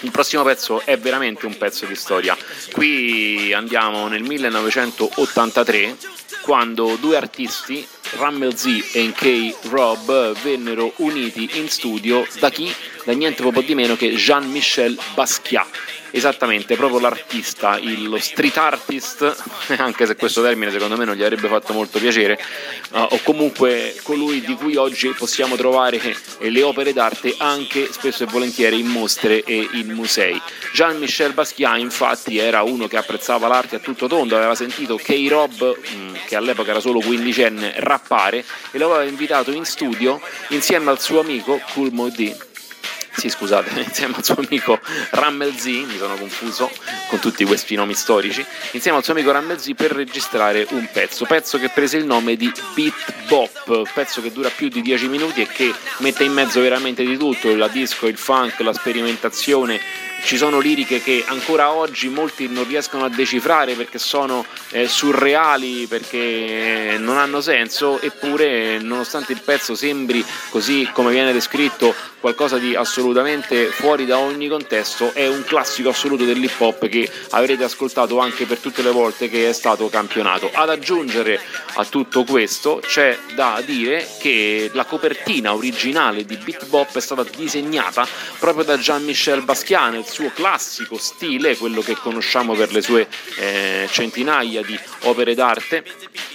Il prossimo pezzo è veramente un pezzo di storia. Qui andiamo nel 1983, quando due artisti, Rummel Z e K-Rob, vennero uniti in studio da chi? Da niente po' di meno che Jean-Michel Basquiat. Esattamente, proprio l'artista, lo street artist, anche se questo termine secondo me non gli avrebbe fatto molto piacere, o comunque colui di cui oggi possiamo trovare le opere d'arte anche spesso e volentieri in mostre e in musei. Jean-Michel Basquiat infatti era uno che apprezzava l'arte a tutto tondo, aveva sentito K-Rob, che all'epoca era solo quindicenne, rappare e lo aveva invitato in studio insieme al suo amico Kool Moe Dee. Sì, scusate, insieme al suo amico Rummel Z, mi sono confuso con tutti questi nomi storici, insieme al suo amico Rummel Z per registrare un pezzo che prese il nome di Beat Bop, pezzo che dura più di 10 minuti e che mette in mezzo veramente di tutto, la disco, il funk, la sperimentazione. Ci sono liriche che ancora oggi molti non riescono a decifrare perché sono surreali, perché non hanno senso, eppure nonostante il pezzo sembri, così come viene descritto, qualcosa di assolutamente fuori da ogni contesto, è un classico assoluto dell'hip hop che avrete ascoltato anche per tutte le volte che è stato campionato. Ad aggiungere a tutto questo c'è da dire che la copertina originale di Beat Bop è stata disegnata proprio da Jean-Michel Basquiat nel suo classico stile, quello che conosciamo per le sue centinaia di opere d'arte,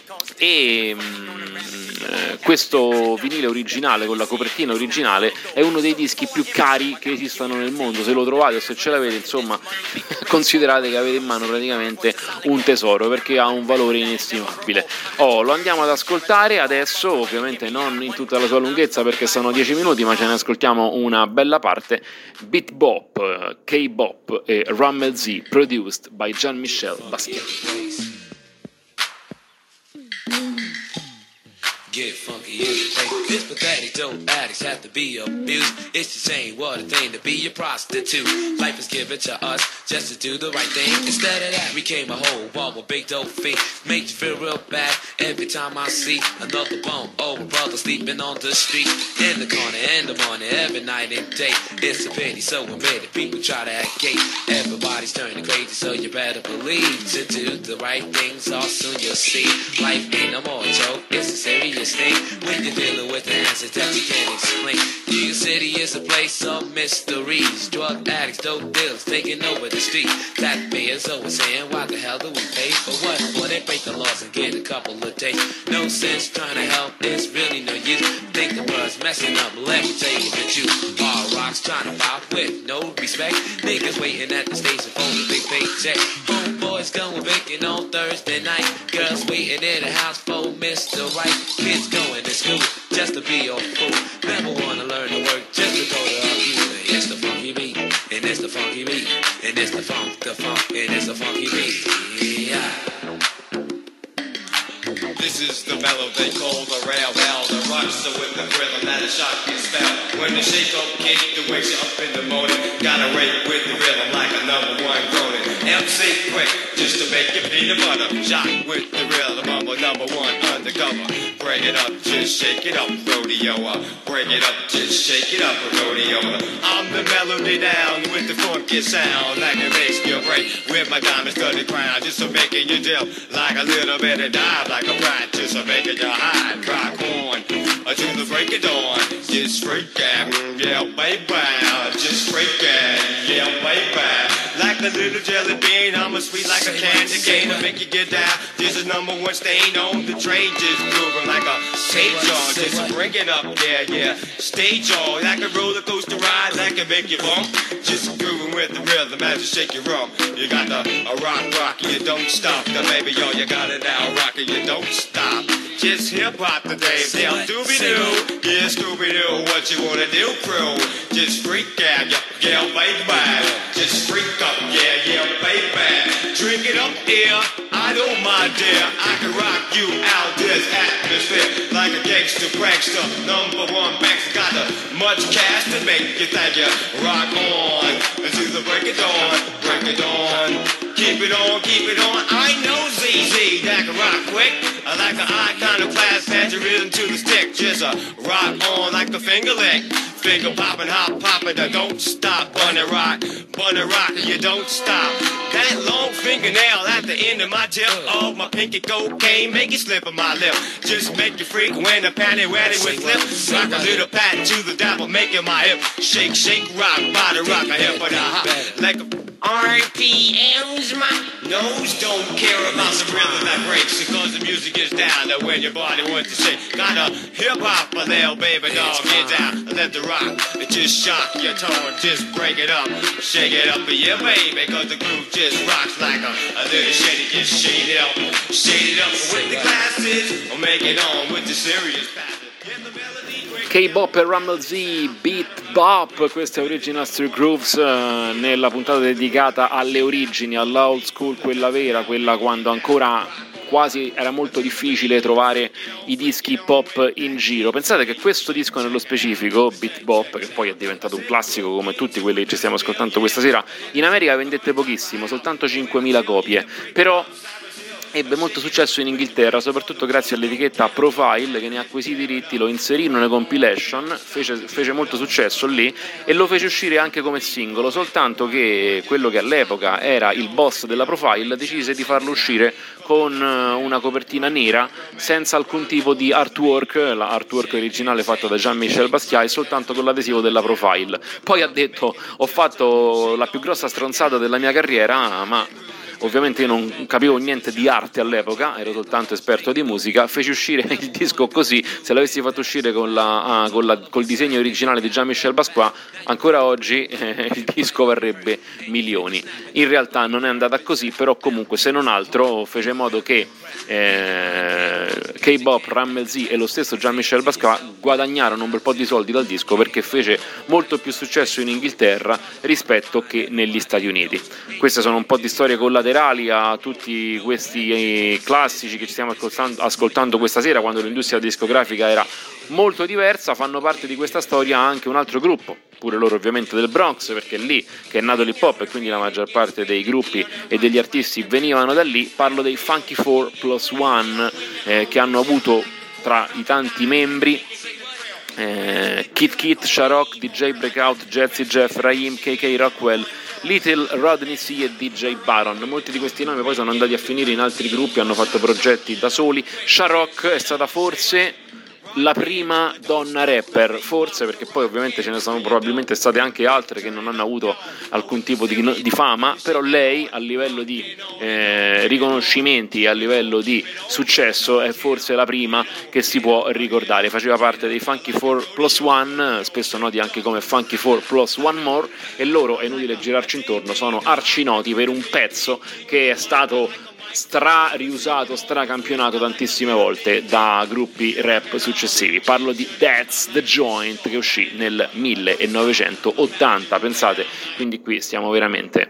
e questo vinile originale con la copertina originale è uno dei dischi più cari che esistano nel mondo. Se lo trovate o se ce l'avete, insomma, considerate che avete in mano praticamente un tesoro, perché ha un valore inestimabile. Lo andiamo ad ascoltare adesso, ovviamente non in tutta la sua lunghezza perché sono 10 minuti, ma ce ne ascoltiamo una bella parte. Beat Bop, K-Bop e Rummel Z, produced by Jean-Michel Basquiat. Get funky in the place. This pathetic dope addicts have to be abused. It's the same, what a thing to be a prostitute. Life is given to us just to do the right thing. Instead of that, we came a whole wall with big dope fiend. Makes you feel real bad every time I see another bum. Oh, a brother sleeping on the street, in the corner, in the morning, every night and day. It's a pity, so admit it. People try to act gay. Everybody's turning crazy, so you better believe to do the right things. All soon you'll see. Life ain't no more a joke. It's a serious thing when you're dealing with answers that you can't explain. New York City is a place of mysteries. Drug addicts, dope dealers taking over the street. That payers always saying, why the hell do we pay for what? Well, they break the laws and get a couple of days. No sense trying to help, it's really no use. Think the world's messing up, let me tell you the truth. All rocks trying to pop with no respect. Niggas waiting at the station for the big paycheck. Homeboys going baking on Thursday night. Girls waiting in the house for Mr. Right. Kids going to school just to be a fool. Never wanna learn to work just to go to a view. It's the funky beat, and it's the funky beat, and it's the funk, and it's the funky beat. Yeah. This is the mellow they call the rail bell. The rocks are with the rhythm that a shock can spell. When the shake up kick that wakes you up in the morning, gotta rate with the rhythm like a number one groaning. MC quick, just to make you peanut butter. Shock with the rhythm, I'm a number one undercover. Break it up, just shake it up, rodeo up. Break it up, just shake it up, rodeo up. I'm the melody down with the funky sound, like it makes you break with my diamond studded crown, just to making you dip like a little bit of dive, like a brat, just to making you high. Rock on to the break of dawn, just freak out, yeah, baby, just freak out, yeah, baby. Like a little jelly bean, I'm a sweet like a candy cane to make you get down. This is number one stain on the train, just moving like a stage on, just bring it up, yeah, yeah. Stage on, like a roller coaster ride, that can make you bump. Just grooving with the rhythm as you shake your rump. You got the rock, you don't stop. The baby, yo, you got it now, rock, you don't stop. Just hip hop today, they'll doobie-doo. Yeah, Scooby-Doo, what you wanna do, crew? Just freak out, yeah, baby. Just freak up, yeah, baby. Drink it up, yeah, I don't mind, dear. I can rock you out this atmosphere like a gangster prankster. Number one bankster got the much cash to make you think you rock on until the break it on, break it on. Keep it on, keep it on. I know ZZ that can rock quick. I like an iconoclast, had your rhythm to the stick. Just a rock on like a finger lick. Finger popping, hop popping, don't stop. Bunny rock, you don't stop. That long fingernail at the end of my tip, oh, my pinky cocaine, make it slip on my lip. Just make you freak when the panty ratty with flip. Rock a little pat to the devil, making my hip shake, shake, rock, body rock a hip and a hop like a RPMs. My nose don't care about the rhythm that breaks, because the music is down to when your body wants to shake. Got a hip hop a little baby doll, get down, let the rock, it just shock your tone, just break it up, shake it up, yeah baby, cause the groove just rocks like a little shady, just shade it up with the classes, or make it on with the serious passion. K-Bop e Rumble Z, Beat Bop, questa è Original Street Grooves, nella puntata dedicata alle origini, alla old school, quella vera, quella quando ancora quasi era molto difficile trovare i dischi pop in giro. Pensate che questo disco nello specifico, Beat Bop, che poi è diventato un classico come tutti quelli che ci stiamo ascoltando questa sera, in America vendette pochissimo, soltanto 5.000 copie, però ebbe molto successo in Inghilterra, soprattutto grazie all'etichetta Profile che ne acquisì i diritti, lo inserì in una compilation, fece molto successo lì e lo fece uscire anche come singolo, soltanto che quello che all'epoca era il boss della Profile decise di farlo uscire con una copertina nera senza alcun tipo di artwork, l'artwork originale fatta da Jean-Michel Basquiat e soltanto con l'adesivo della Profile. Poi ha detto: ho fatto la più grossa stronzata della mia carriera, ma ovviamente io non capivo niente di arte all'epoca, ero soltanto esperto di musica, feci uscire il disco così. Se l'avessi fatto uscire col disegno originale di Jean-Michel Basquiat, ancora oggi il disco varrebbe milioni. In realtà non è andata così, però comunque se non altro fece in modo che K-Bop, Rumble Z e lo stesso Jean-Michel Basquiat guadagnarono un bel po' di soldi dal disco, perché fece molto più successo in Inghilterra rispetto che negli Stati Uniti. Queste sono un po' di storie collaterali a tutti questi classici che ci stiamo ascoltando questa sera, quando l'industria discografica era molto diversa. Fanno parte di questa storia anche un altro gruppo, pure loro ovviamente del Bronx, perché è lì che è nato l'hip hop e quindi la maggior parte dei gruppi e degli artisti venivano da lì. Parlo dei Funky 4+1, che hanno avuto tra i tanti membri Kid Kit, Sharok, DJ Breakout, Jazzy Jeff, Raheem, KK Rockwell, Little, Rodney C e DJ Baron. Molti di questi nomi poi sono andati a finire in altri gruppi, hanno fatto progetti da soli. Sharok è stata forse la prima donna rapper, forse, perché poi ovviamente ce ne sono probabilmente state anche altre che non hanno avuto alcun tipo di fama, però lei a livello di riconoscimenti e a livello di successo è forse la prima che si può ricordare. Faceva parte dei Funky 4+1, spesso noti anche come Funky 4+1 More, e loro, è inutile girarci intorno, sono arcinoti per un pezzo che è stato riusato, stracampionato tantissime volte da gruppi rap successivi. Parlo di That's the Joint, che uscì nel 1980, pensate, quindi qui stiamo veramente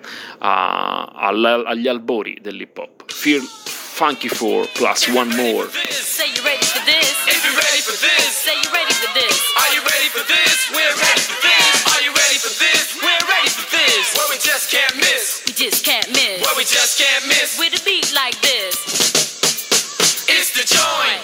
agli albori dell'hip hop. Funky 4+1 More. Say you ready for this? If you're ready for this, say you ready for this. Are you ready for this? We're ready for this. Are you ready for this? We're ready for this. Where we just can't miss. We just can't miss. Where we just can't miss. With a beat like this. It's the joint.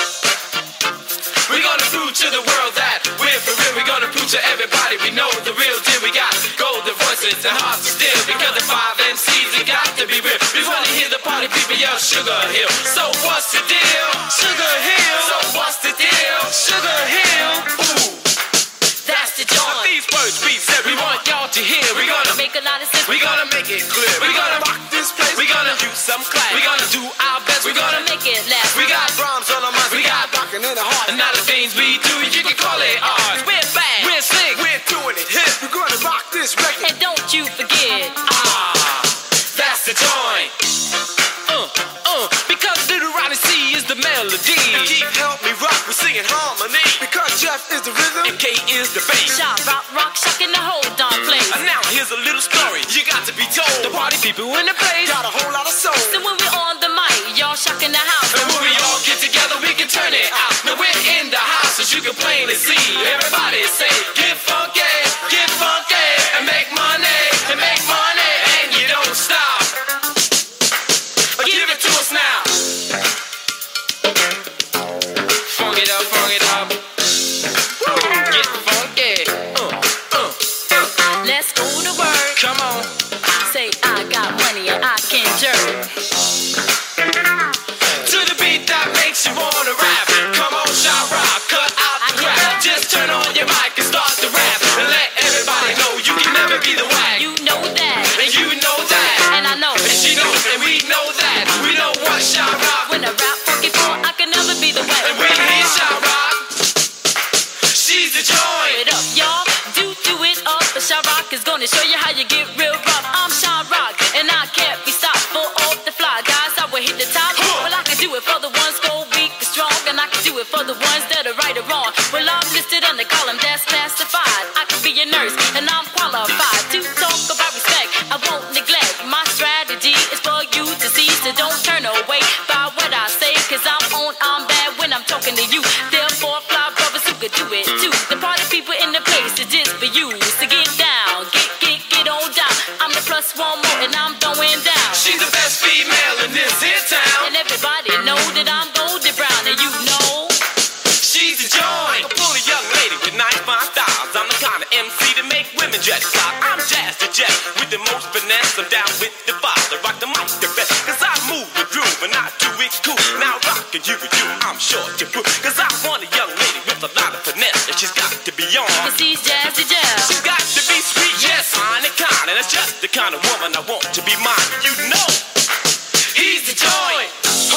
We're gonna prove to the world that we're for real. We're gonna prove to everybody we know the real deal. We got golden voices and hearts to steal. Because the 5 MCs, it got to be real. We wanna hear the party people yell Sugar Hill. So what's the deal? Sugar Hill. So what's the deal? Sugar Hill. Ooh, That's the joint. these words we said we want y'all to hear. We're gonna Make a lot of sense. We're gonna make it clear. We're gonna rock this place. We're gonna use some class. We're gonna do our best. We're gonna make it last. We got rhymes on our minds. We got rockin' in the heart. And now the things we do, you can call it art. We're back. We're slick. We're doing it hip. We're gonna rock this record. And don't you forget. That's the joint. Because Little Ronnie C is the melody. And Keith help me rock. We're singing harmony. Because Jeff is the rhythm. And K is the bass. Shop, rock, shocking the whole darn place. And now here's a little story you got to be told. The party people in the place got a whole lot of soul. So when we're on the mic, y'all shocking the house. And when we all get together, we can turn it out. Now we're in the house, as you can plainly see. Everybody say, get funky, and make money, and you don't stop. Give it to us now. Funk it up, get funky. joint. It up, y'all. Do it up. But Shy-Rock is gonna show you how you get real rough. I'm Shy-Rock, and I can't be stopped. Full off the fly, guys. I will hit the top. Well, I can do it for the ones go weak and strong, and I can do it for the ones that are right or wrong. Well, I'm listed on the column that's classified. I could be a nurse, and I'm qualified to talk about respect. I won't neglect. My strategy is for you to see, so don't turn away by what I say, cause I'm bad when I'm talking to you. Therefore, fly brothers who could do it too. The party people in the place is just for you. So get down, get on down. I'm the plus one more, and I'm throwing down. She's the best female in this here town. And everybody know that I'm golden brown, and you know She's a joint. A fully young lady with nice fine styles. I'm the kind of MC to make women dress fly. I'm Jazz the Jet with the most finesse. I'm down with the father. Rock the mic the best. Cause I move the groove and I do it cool. Now rockin' you with you, I'm sure to prove. Cause I want a young lady with a lot of finesse. And she's got to be on. cause he's Jazz the Jet. She's got to be sweet, yes, fine and kind. And that's just the kind of woman I want to be mine. You know, he's the joint.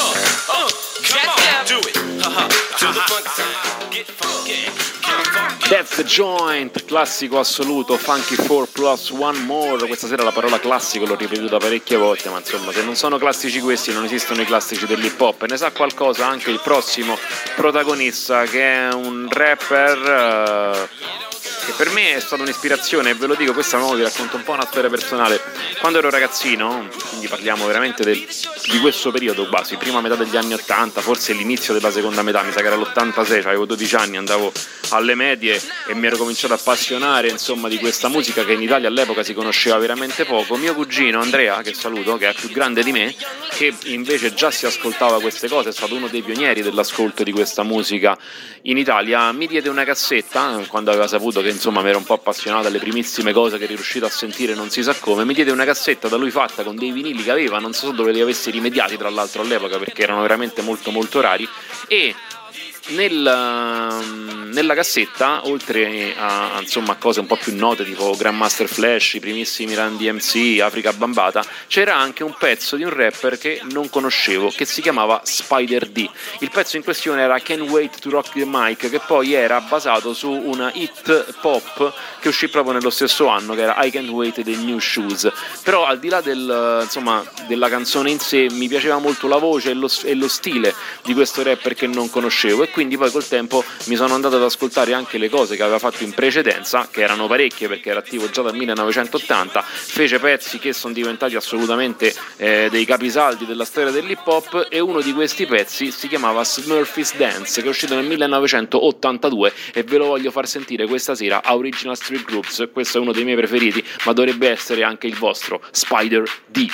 Come on, do it. To the funk sound. Get funky. Get funky. That's the Joint, classico assoluto, Funky 4 plus One More. Questa sera la parola classico l'ho ripetuta parecchie volte, ma insomma, se non sono classici questi, non esistono i classici dell'hip hop. E ne sa qualcosa anche il prossimo protagonista, che è un rapper che per me è stata un'ispirazione, e ve lo dico, questa nuova vi racconto un po' una storia personale. Quando ero ragazzino, quindi parliamo veramente di questo periodo, quasi prima metà degli anni 80, forse l'inizio della seconda metà, mi sa che era l'86, cioè avevo 12 anni, andavo alle medie e mi ero cominciato a appassionare, insomma, di questa musica che in Italia all'epoca si conosceva veramente poco. Mio cugino Andrea, che saluto, che è più grande di me, che invece già si ascoltava queste cose, è stato uno dei pionieri dell'ascolto di questa musica in Italia, mi diede una cassetta quando aveva saputo che insomma mi ero un po' appassionato alle primissime cose che ero riuscito a sentire non si sa come. Mi diede una cassetta da lui fatta con dei vinili che aveva, non so dove li avessi rimediati tra l'altro all'epoca, perché erano veramente molto molto rari, e nella cassetta, oltre a insomma cose un po' più note tipo Grandmaster Flash, i primissimi Run DMC, Africa Bambata, c'era anche un pezzo di un rapper che non conoscevo, che si chiamava Spider D. Il pezzo in questione era Can't Wait to Rock the Mic, che poi era basato su una hit pop che uscì proprio nello stesso anno, che era I Can't Wait the New Shoes. Però al di là della canzone in sé, mi piaceva molto la voce e lo stile di questo rapper che non conoscevo, e quindi poi col tempo mi sono andato ad ascoltare anche le cose che aveva fatto in precedenza, che erano parecchie perché era attivo già dal 1980, fece pezzi che sono diventati assolutamente dei capisaldi della storia dell'hip hop, e uno di questi pezzi si chiamava Smurfy's Dance, che è uscito nel 1982 e ve lo voglio far sentire questa sera a Original Street Groups. Questo è uno dei miei preferiti, ma dovrebbe essere anche il vostro, Spider D.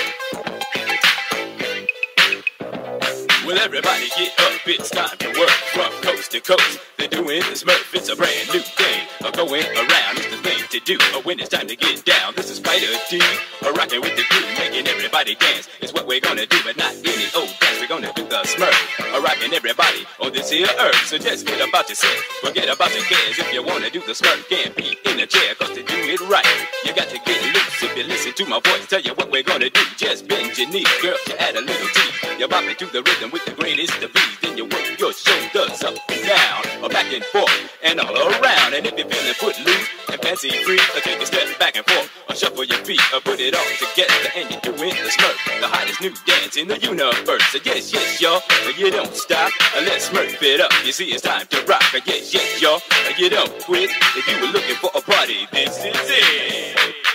Well, everybody get up, it's time to work. from coast to coast. They're doing the Smurf, it's a brand new thing. Going around, it's the thing to do. When it's time to get down, this is Spider D. Rocking with the crew, making everybody dance. It's what we're gonna do, but not any old dance. We're gonna do the Smurf, rocking everybody on this here earth. So just get about yourself, forget about your cares. If you wanna do the Smurf, can't be in a chair, cause to do it right, you got to get loose. If you listen to my voice, tell you what we're gonna do. Just bend your knees, girl, you add a little tea. You bop it to the rhythm with the greatest of ease. Then you work your shoulders up and down, or back and forth, and all around. And if you're feeling footloose and fancy free, take a step back and forth, or shuffle your feet, or put it all together, and you're doing the Smurf, the hottest new dance in the universe. So yes, yes, y'all, you don't stop, let's Smurf it up. You see, it's time to rock. Yes, yes, y'all, you don't quit. If you were looking for a party, this is it.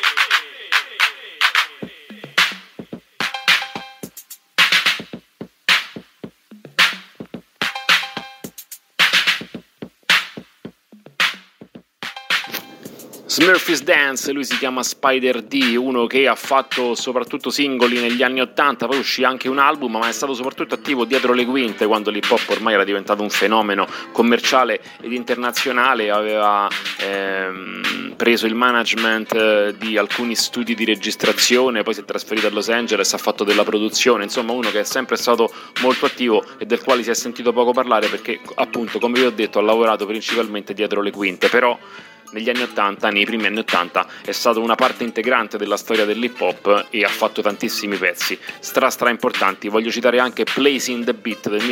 Smurfy's Dance, lui si chiama Spider D, uno che ha fatto soprattutto singoli negli anni 80, poi uscì anche un album, ma è stato soprattutto attivo dietro le quinte quando l'hip hop ormai era diventato un fenomeno commerciale ed internazionale. Aveva preso il management di alcuni studi di registrazione, poi si è trasferito a Los Angeles, ha fatto della produzione, insomma uno che è sempre stato molto attivo e del quale si è sentito poco parlare perché appunto, come vi ho detto, ha lavorato principalmente dietro le quinte, però negli anni 80, nei primi anni 80, è stato una parte integrante della storia dell'hip hop e ha fatto tantissimi pezzi stra importanti. Voglio citare anche Placing the Beat del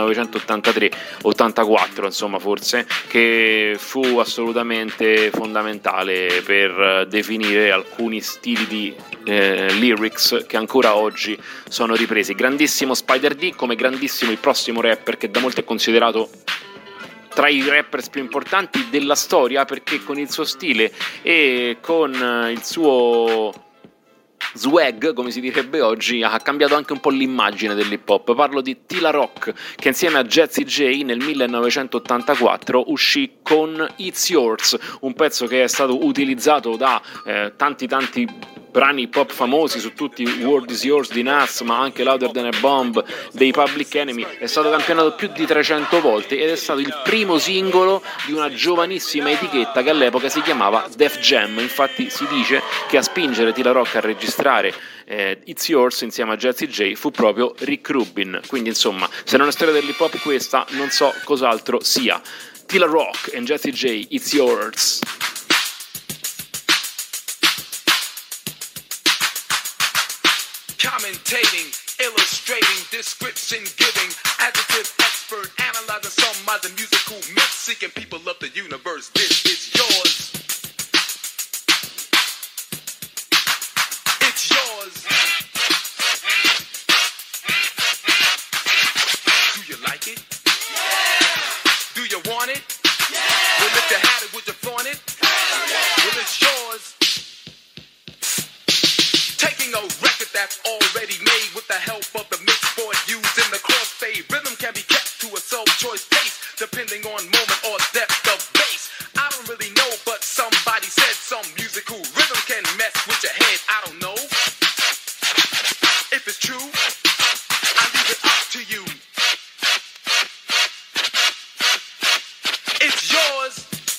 1983-84, insomma forse, che fu assolutamente fondamentale per definire alcuni stili di lyrics che ancora oggi sono ripresi. Grandissimo Spider D, come grandissimo il prossimo rapper che da molti è considerato tra i rappers più importanti della storia, perché con il suo stile e con il suo swag, come si direbbe oggi, ha cambiato anche un po' l'immagine dell'hip hop. Parlo di Tila Rock, che insieme a Jazzy J nel 1984 uscì con It's Yours, un pezzo che è stato utilizzato da tanti brani pop famosi su tutti, World Is Yours di Nas, ma anche Louder Than a Bomb dei Public Enemy. È stato campionato più di 300 volte ed è stato il primo singolo di una giovanissima etichetta che all'epoca si chiamava Def Jam. Infatti si dice che a spingere Tila Rock a registrare It's Yours insieme a Jazzy J fu proprio Rick Rubin. Quindi insomma, se non è storia dell'hip hop questa, non so cos'altro sia. Tila Rock and Jazzy J, It's Yours. Commentating, illustrating, description giving, adjective expert, analyzing some of the musical myths, seeking people of the universe. This is yours. It's yours. Do you like it? Yeah. Do you want it? Yeah. Well, if you had it, would you flaunt it? Yeah. Well, it's yours. Taking a record that's already made with the help of the mix board used in the crossfade. Rhythm can be kept to a self-choice pace, depending on moment or depth of bass. I don't really know, but somebody said some musical rhythm can mess with your head. I don't know if it's true. I leave it up to you. It's yours.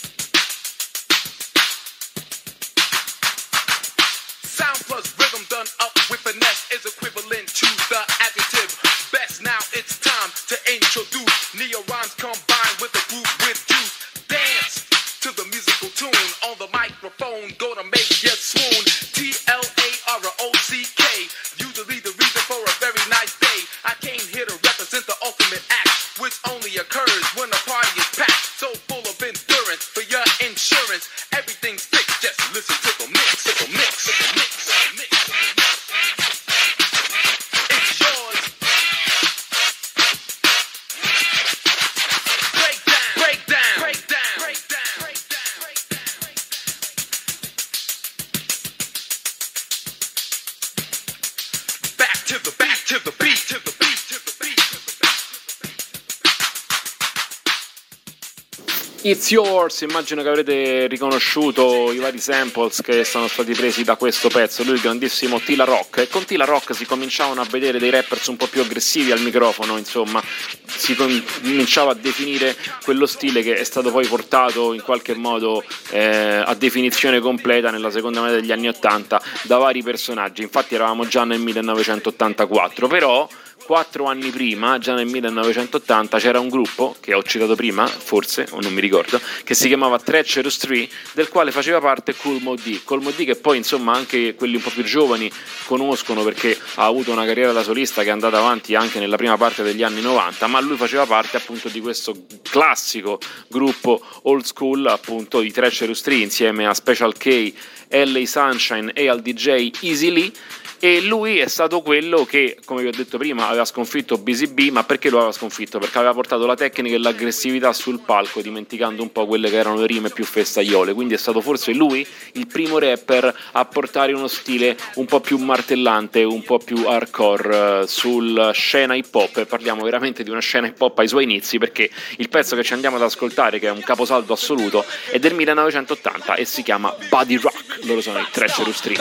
Sound plus rhythm done up with finesse is equivalent to the adjective best. Now it's time to introduce neo rhymes combined with the groove with juice. Dance to the musical tune on the microphone, gonna make you swoon. TLAROCK, usually the reason for a very nice day. I came here to represent the ultimate act, which only occurs when a party is packed, so full of endurance for your insurance. Everything's fixed, just listen to the mix, to the mix, to the mix, to the mix. It's yours. Break down, break down, break down, break down, break down, break down. Back to the beat, to the beat, to the beat, to the beat, to the beat. It's Yours, immagino che avrete riconosciuto i vari samples che sono stati presi da questo pezzo, lui il grandissimo Tila Rock, e con Tila Rock si cominciavano a vedere dei rappers un po' più aggressivi al microfono, insomma si cominciava a definire quello stile che è stato poi portato in qualche modo a definizione completa nella seconda metà degli anni 80 da vari personaggi. Infatti eravamo già nel 1984, però 4 anni prima, già nel 1980, c'era un gruppo che ho citato prima, forse, o non mi ricordo, che si chiamava Treacherous 3, del quale faceva parte Kool Moe Dee. Kool Moe Dee, che poi insomma anche quelli un po' più giovani conoscono perché ha avuto una carriera da solista che è andata avanti anche nella prima parte degli anni 90, ma lui faceva parte appunto di questo classico gruppo old school, appunto di Treacherous 3, insieme a Special K, LA Sunshine e al DJ Easy Lee. E lui è stato quello che, come vi ho detto prima, aveva sconfitto Busy Bee. Ma perché lo aveva sconfitto? Perché aveva portato la tecnica e l'aggressività sul palco, dimenticando un po' quelle che erano le rime più festaiole. Quindi è stato forse lui il primo rapper a portare uno stile un po' più martellante, un po' più hardcore sulla scena hip hop. E parliamo veramente di una scena hip hop ai suoi inizi, perché il pezzo che ci andiamo ad ascoltare, che è un caposaldo assoluto, è del 1980 e si chiama Body Rock. Loro sono i Treacherous 3.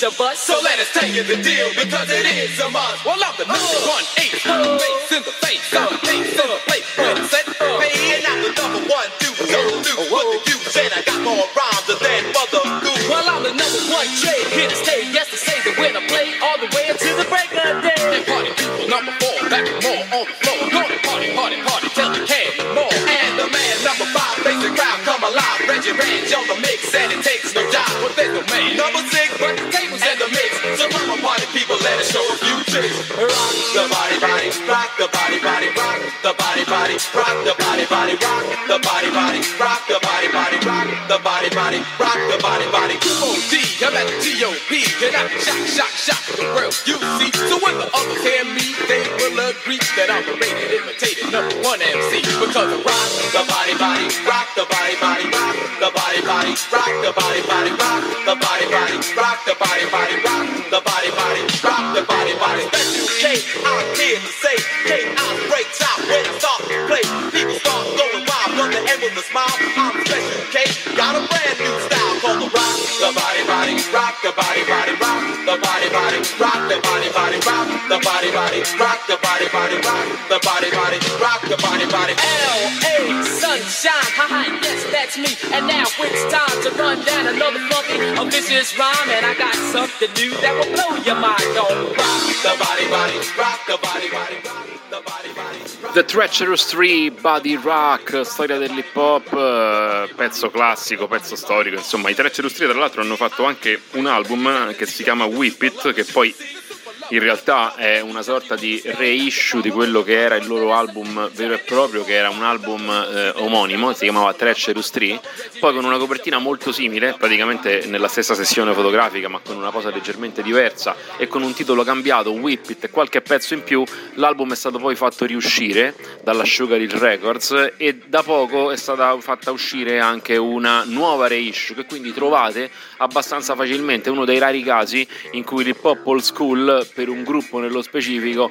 The deal because it is a must. Well, I'm the number 1 8 face in the face, face in the place. When it's set, hey, and I'm the number 1 do what the you said. I got more rhymes than mother do. Well, I'm the number 1 trade here to stay. Yes, to say that when I play all the way until the break of day. And party people number 4, back more on the floor. Gonna party, party, party till the can more. And the man number 5 makes the crowd come alive. Reggie Ranch on the mix and it takes no job. But there's no man number 6, but the tables and the mix. So come on, party people, let us show a few tricks. Rock the body, body, rock the body, body, rock the body, body, rock the body, body, rock the body, body, rock the body, body, rock the body, body, rock the body, body. O.D. I'm at the G.O.P. and I shock the world you see. So when the others hear me, they will agree that I'm the rated, imitated number 1 MC. Because I rock the body, body, rock the body, body, rock the body, body, rock the body, body, rock the body, body, rock the body, body, rock the body, body, rock the body, body. Special K, I'm here to say, K, I breaks out when I start to play. People start going wild, but the end with a smile. I'm Special K, got a brand new style called the rock the body, body, rock the body, body, rock the body, body, rock the body, body, rock the body, body, rock the body, body, rock the body, body, rock the body, body. L.A. Sunshine, haha, yes, that's me. And now it's time to run down another funky, vicious rhyme. And I got something new that will blow your mind. Don't rock the body, body, rock the body, body, rock the body, body. The Treacherous 3, Body Rock, storia dell'hip hop, pezzo classico, pezzo storico. Insomma, i Treacherous 3 tra l'altro hanno fatto anche un album che si chiama Whip It, che poi in realtà è una sorta di reissue di quello che era il loro album vero e proprio, che era un album omonimo, si chiamava Treacherous 3, poi con una copertina molto simile, praticamente nella stessa sessione fotografica ma con una posa leggermente diversa e con un titolo cambiato, Whip It, e qualche pezzo in più. L'album è stato poi fatto riuscire dalla Sugar Hill Records e da poco è stata fatta uscire anche una nuova reissue che quindi trovate abbastanza facilmente, uno dei rari casi in cui l'hip hop old school per un gruppo nello specifico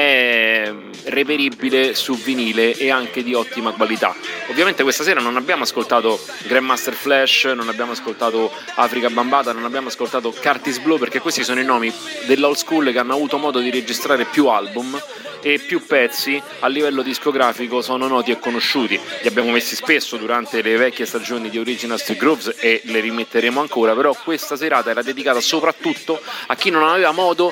è reperibile su vinile e anche di ottima qualità. Ovviamente questa sera non abbiamo ascoltato Grandmaster Flash, non abbiamo ascoltato Afrika Bambaataa, non abbiamo ascoltato Curtis Blow, perché questi sono i nomi dell'old school che hanno avuto modo di registrare più album e più pezzi a livello discografico sono noti e conosciuti. Li abbiamo messi spesso durante le vecchie stagioni di Original Street Grooves e le rimetteremo ancora, però questa serata era dedicata soprattutto a chi non aveva modo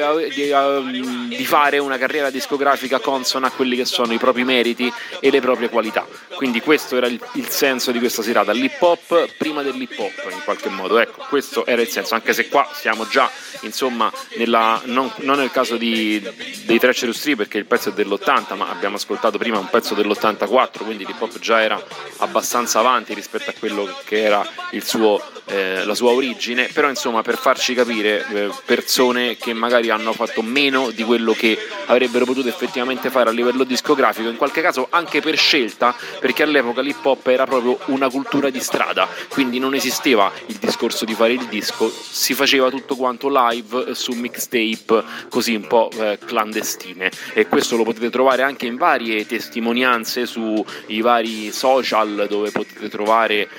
di fare una carriera discografica consona a quelli che sono i propri meriti e le proprie qualità. Quindi questo era il senso di questa serata, l'hip hop prima dell'hip hop in qualche modo, ecco, questo era il senso, anche se qua siamo già insomma non nel caso dei Treacherous 3 perché il pezzo è dell'80, ma abbiamo ascoltato prima un pezzo dell'84, quindi l'hip hop già era abbastanza avanti rispetto a quello che era il suo la sua origine, però insomma per farci capire persone che magari hanno fatto meno di quello che avrebbero potuto effettivamente fare a livello discografico, in qualche caso anche per scelta, perché all'epoca l'hip hop era proprio una cultura di strada, quindi non esisteva il discorso di fare il disco, si faceva tutto quanto live su mixtape così un po' clandestine, e questo lo potete trovare anche in varie testimonianze sui vari social, dove potete trovare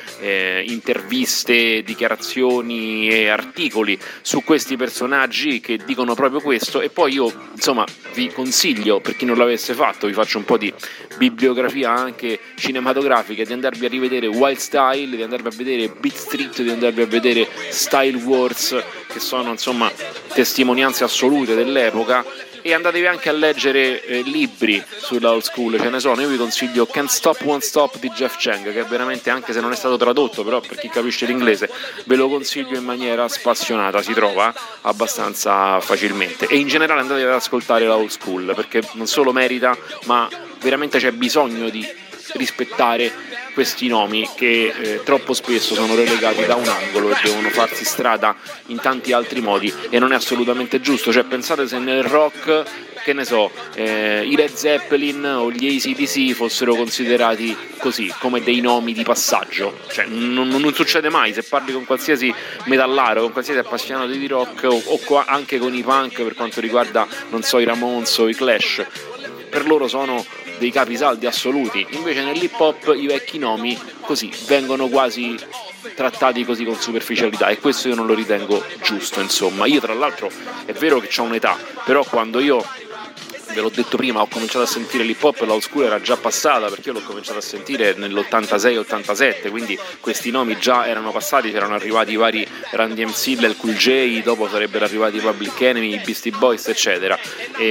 interviste, dichiarazioni e articoli su questi personaggi che dicono proprio questo. E poi io insomma vi consiglio, per chi non l'avesse fatto, vi faccio un po' di bibliografia anche cinematografica, di andarvi a rivedere Wild Style, di andarvi a vedere Beat Street, di andarvi a vedere Style Wars, che sono insomma testimonianze assolute dell'epoca, e andatevi anche a leggere libri sulla old school, ce ne sono. Io vi consiglio Can't Stop Won't Stop di Jeff Chang, che è veramente, anche se non è stato tradotto, però per chi capisce l'inglese ve lo consiglio in maniera spassionata, si trova abbastanza facilmente. E in generale andatevi ad ascoltare la old school, perché non solo merita, ma veramente c'è bisogno di rispettare questi nomi che troppo spesso sono relegati da un angolo e devono farsi strada in tanti altri modi, e non è assolutamente giusto. Cioè, pensate se nel rock, che ne so, i Led Zeppelin o gli AC/DC fossero considerati così, come dei nomi di passaggio. Cioè, non succede mai. Se parli con qualsiasi metallaro, con qualsiasi appassionato di rock, o anche con i punk, per quanto riguarda, non so, i Ramones o i Clash, per loro sono dei capisaldi assoluti. Invece nell'hip hop i vecchi nomi così vengono quasi trattati così con superficialità, e questo io non lo ritengo giusto. Insomma, io tra l'altro è vero che ho un'età, però quando io, ve l'ho detto prima, ho cominciato a sentire l'hip hop, la old school era già passata, perché io l'ho cominciato a sentire nell'86-87, quindi questi nomi già erano passati, c'erano arrivati i vari Randy MC, il Cool J, dopo sarebbero arrivati i Public Enemy, i Beastie Boys, eccetera.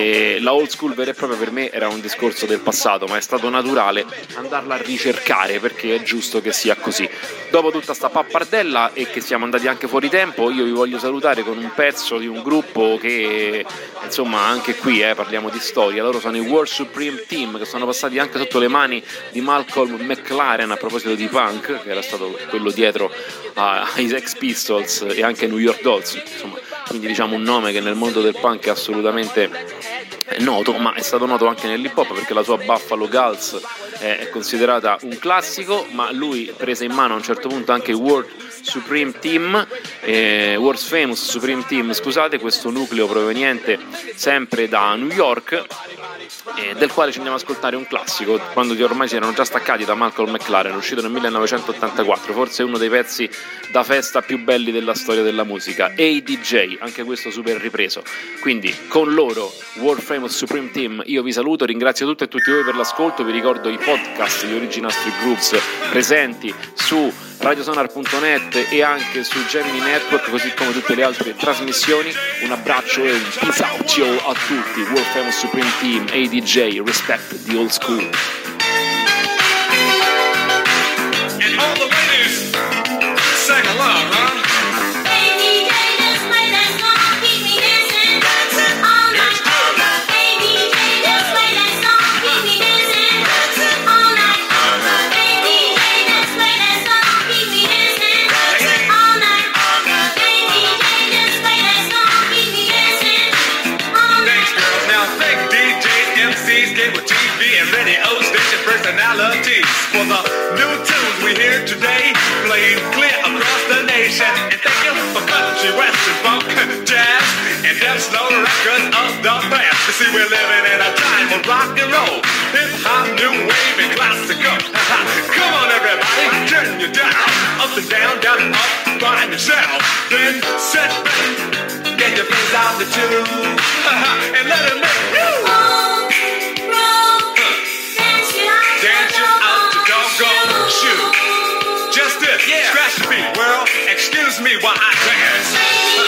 E la old school vera e propria per me era un discorso del passato, ma è stato naturale andarla a ricercare, perché è giusto che sia così. Dopo tutta sta pappardella, e che siamo andati anche fuori tempo, io vi voglio salutare con un pezzo di un gruppo che, insomma, anche qui parliamo di storia. Loro sono i World Supreme Team, che sono passati anche sotto le mani di Malcolm McLaren, a proposito di punk, che era stato quello dietro ai Sex Pistols e anche New York Dolls, insomma, quindi diciamo un nome che nel mondo del punk è assolutamente noto, ma è stato noto anche nell'hip hop, perché la sua Buffalo Girls è considerata un classico, ma lui prese in mano a un certo punto anche World Supreme Team, World's Famous Supreme Team, scusate, questo nucleo proveniente sempre da New York, del quale ci andiamo ad ascoltare un classico, quando ormai si erano già staccati da Malcolm McLaren, uscito nel 1984, forse uno dei pezzi da festa più belli della storia della musica, ADJ, anche questo super ripreso. Quindi con loro, World Famous Supreme Team, io vi saluto, ringrazio tutte e tutti voi per l'ascolto, vi ricordo i podcast di Original Street Grooves presenti su radiosonar.net e anche su Gemini Network, così come tutte le altre trasmissioni. Un abbraccio e un peace out a tutti. World Famous Supreme Team, ADJ, respect the old school. And all the ladies sing along, huh? Personalities for the new tunes we hear today, playing clear across the nation. And thank you for country, western, funk, jazz, and death slow records of the past. You see, we're living in a time of rock and roll, hip hop, new wave, and classical. Come on, everybody, turn you down, up and down, down and up, find yourself. Then sit back, get your friends out the tune, and let it make you. Dance you out to doggone shoot. Just this, yeah. Scratch the beat, world. Excuse me while I dance.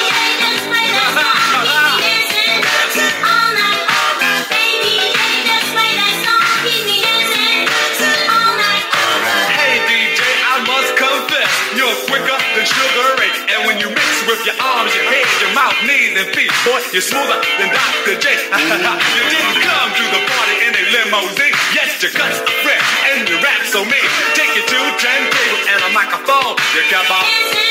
Hey DJ, I must confess, you're quicker than Sugar Ray. And when you mix with your arms, your head, your mouth, knees, and feet, boy, you're smoother than Dr. J. You didn't come to the party in a limousine. Yes, your cuts are fresh and your rap so mean. Take you to turntables and a microphone. You kept on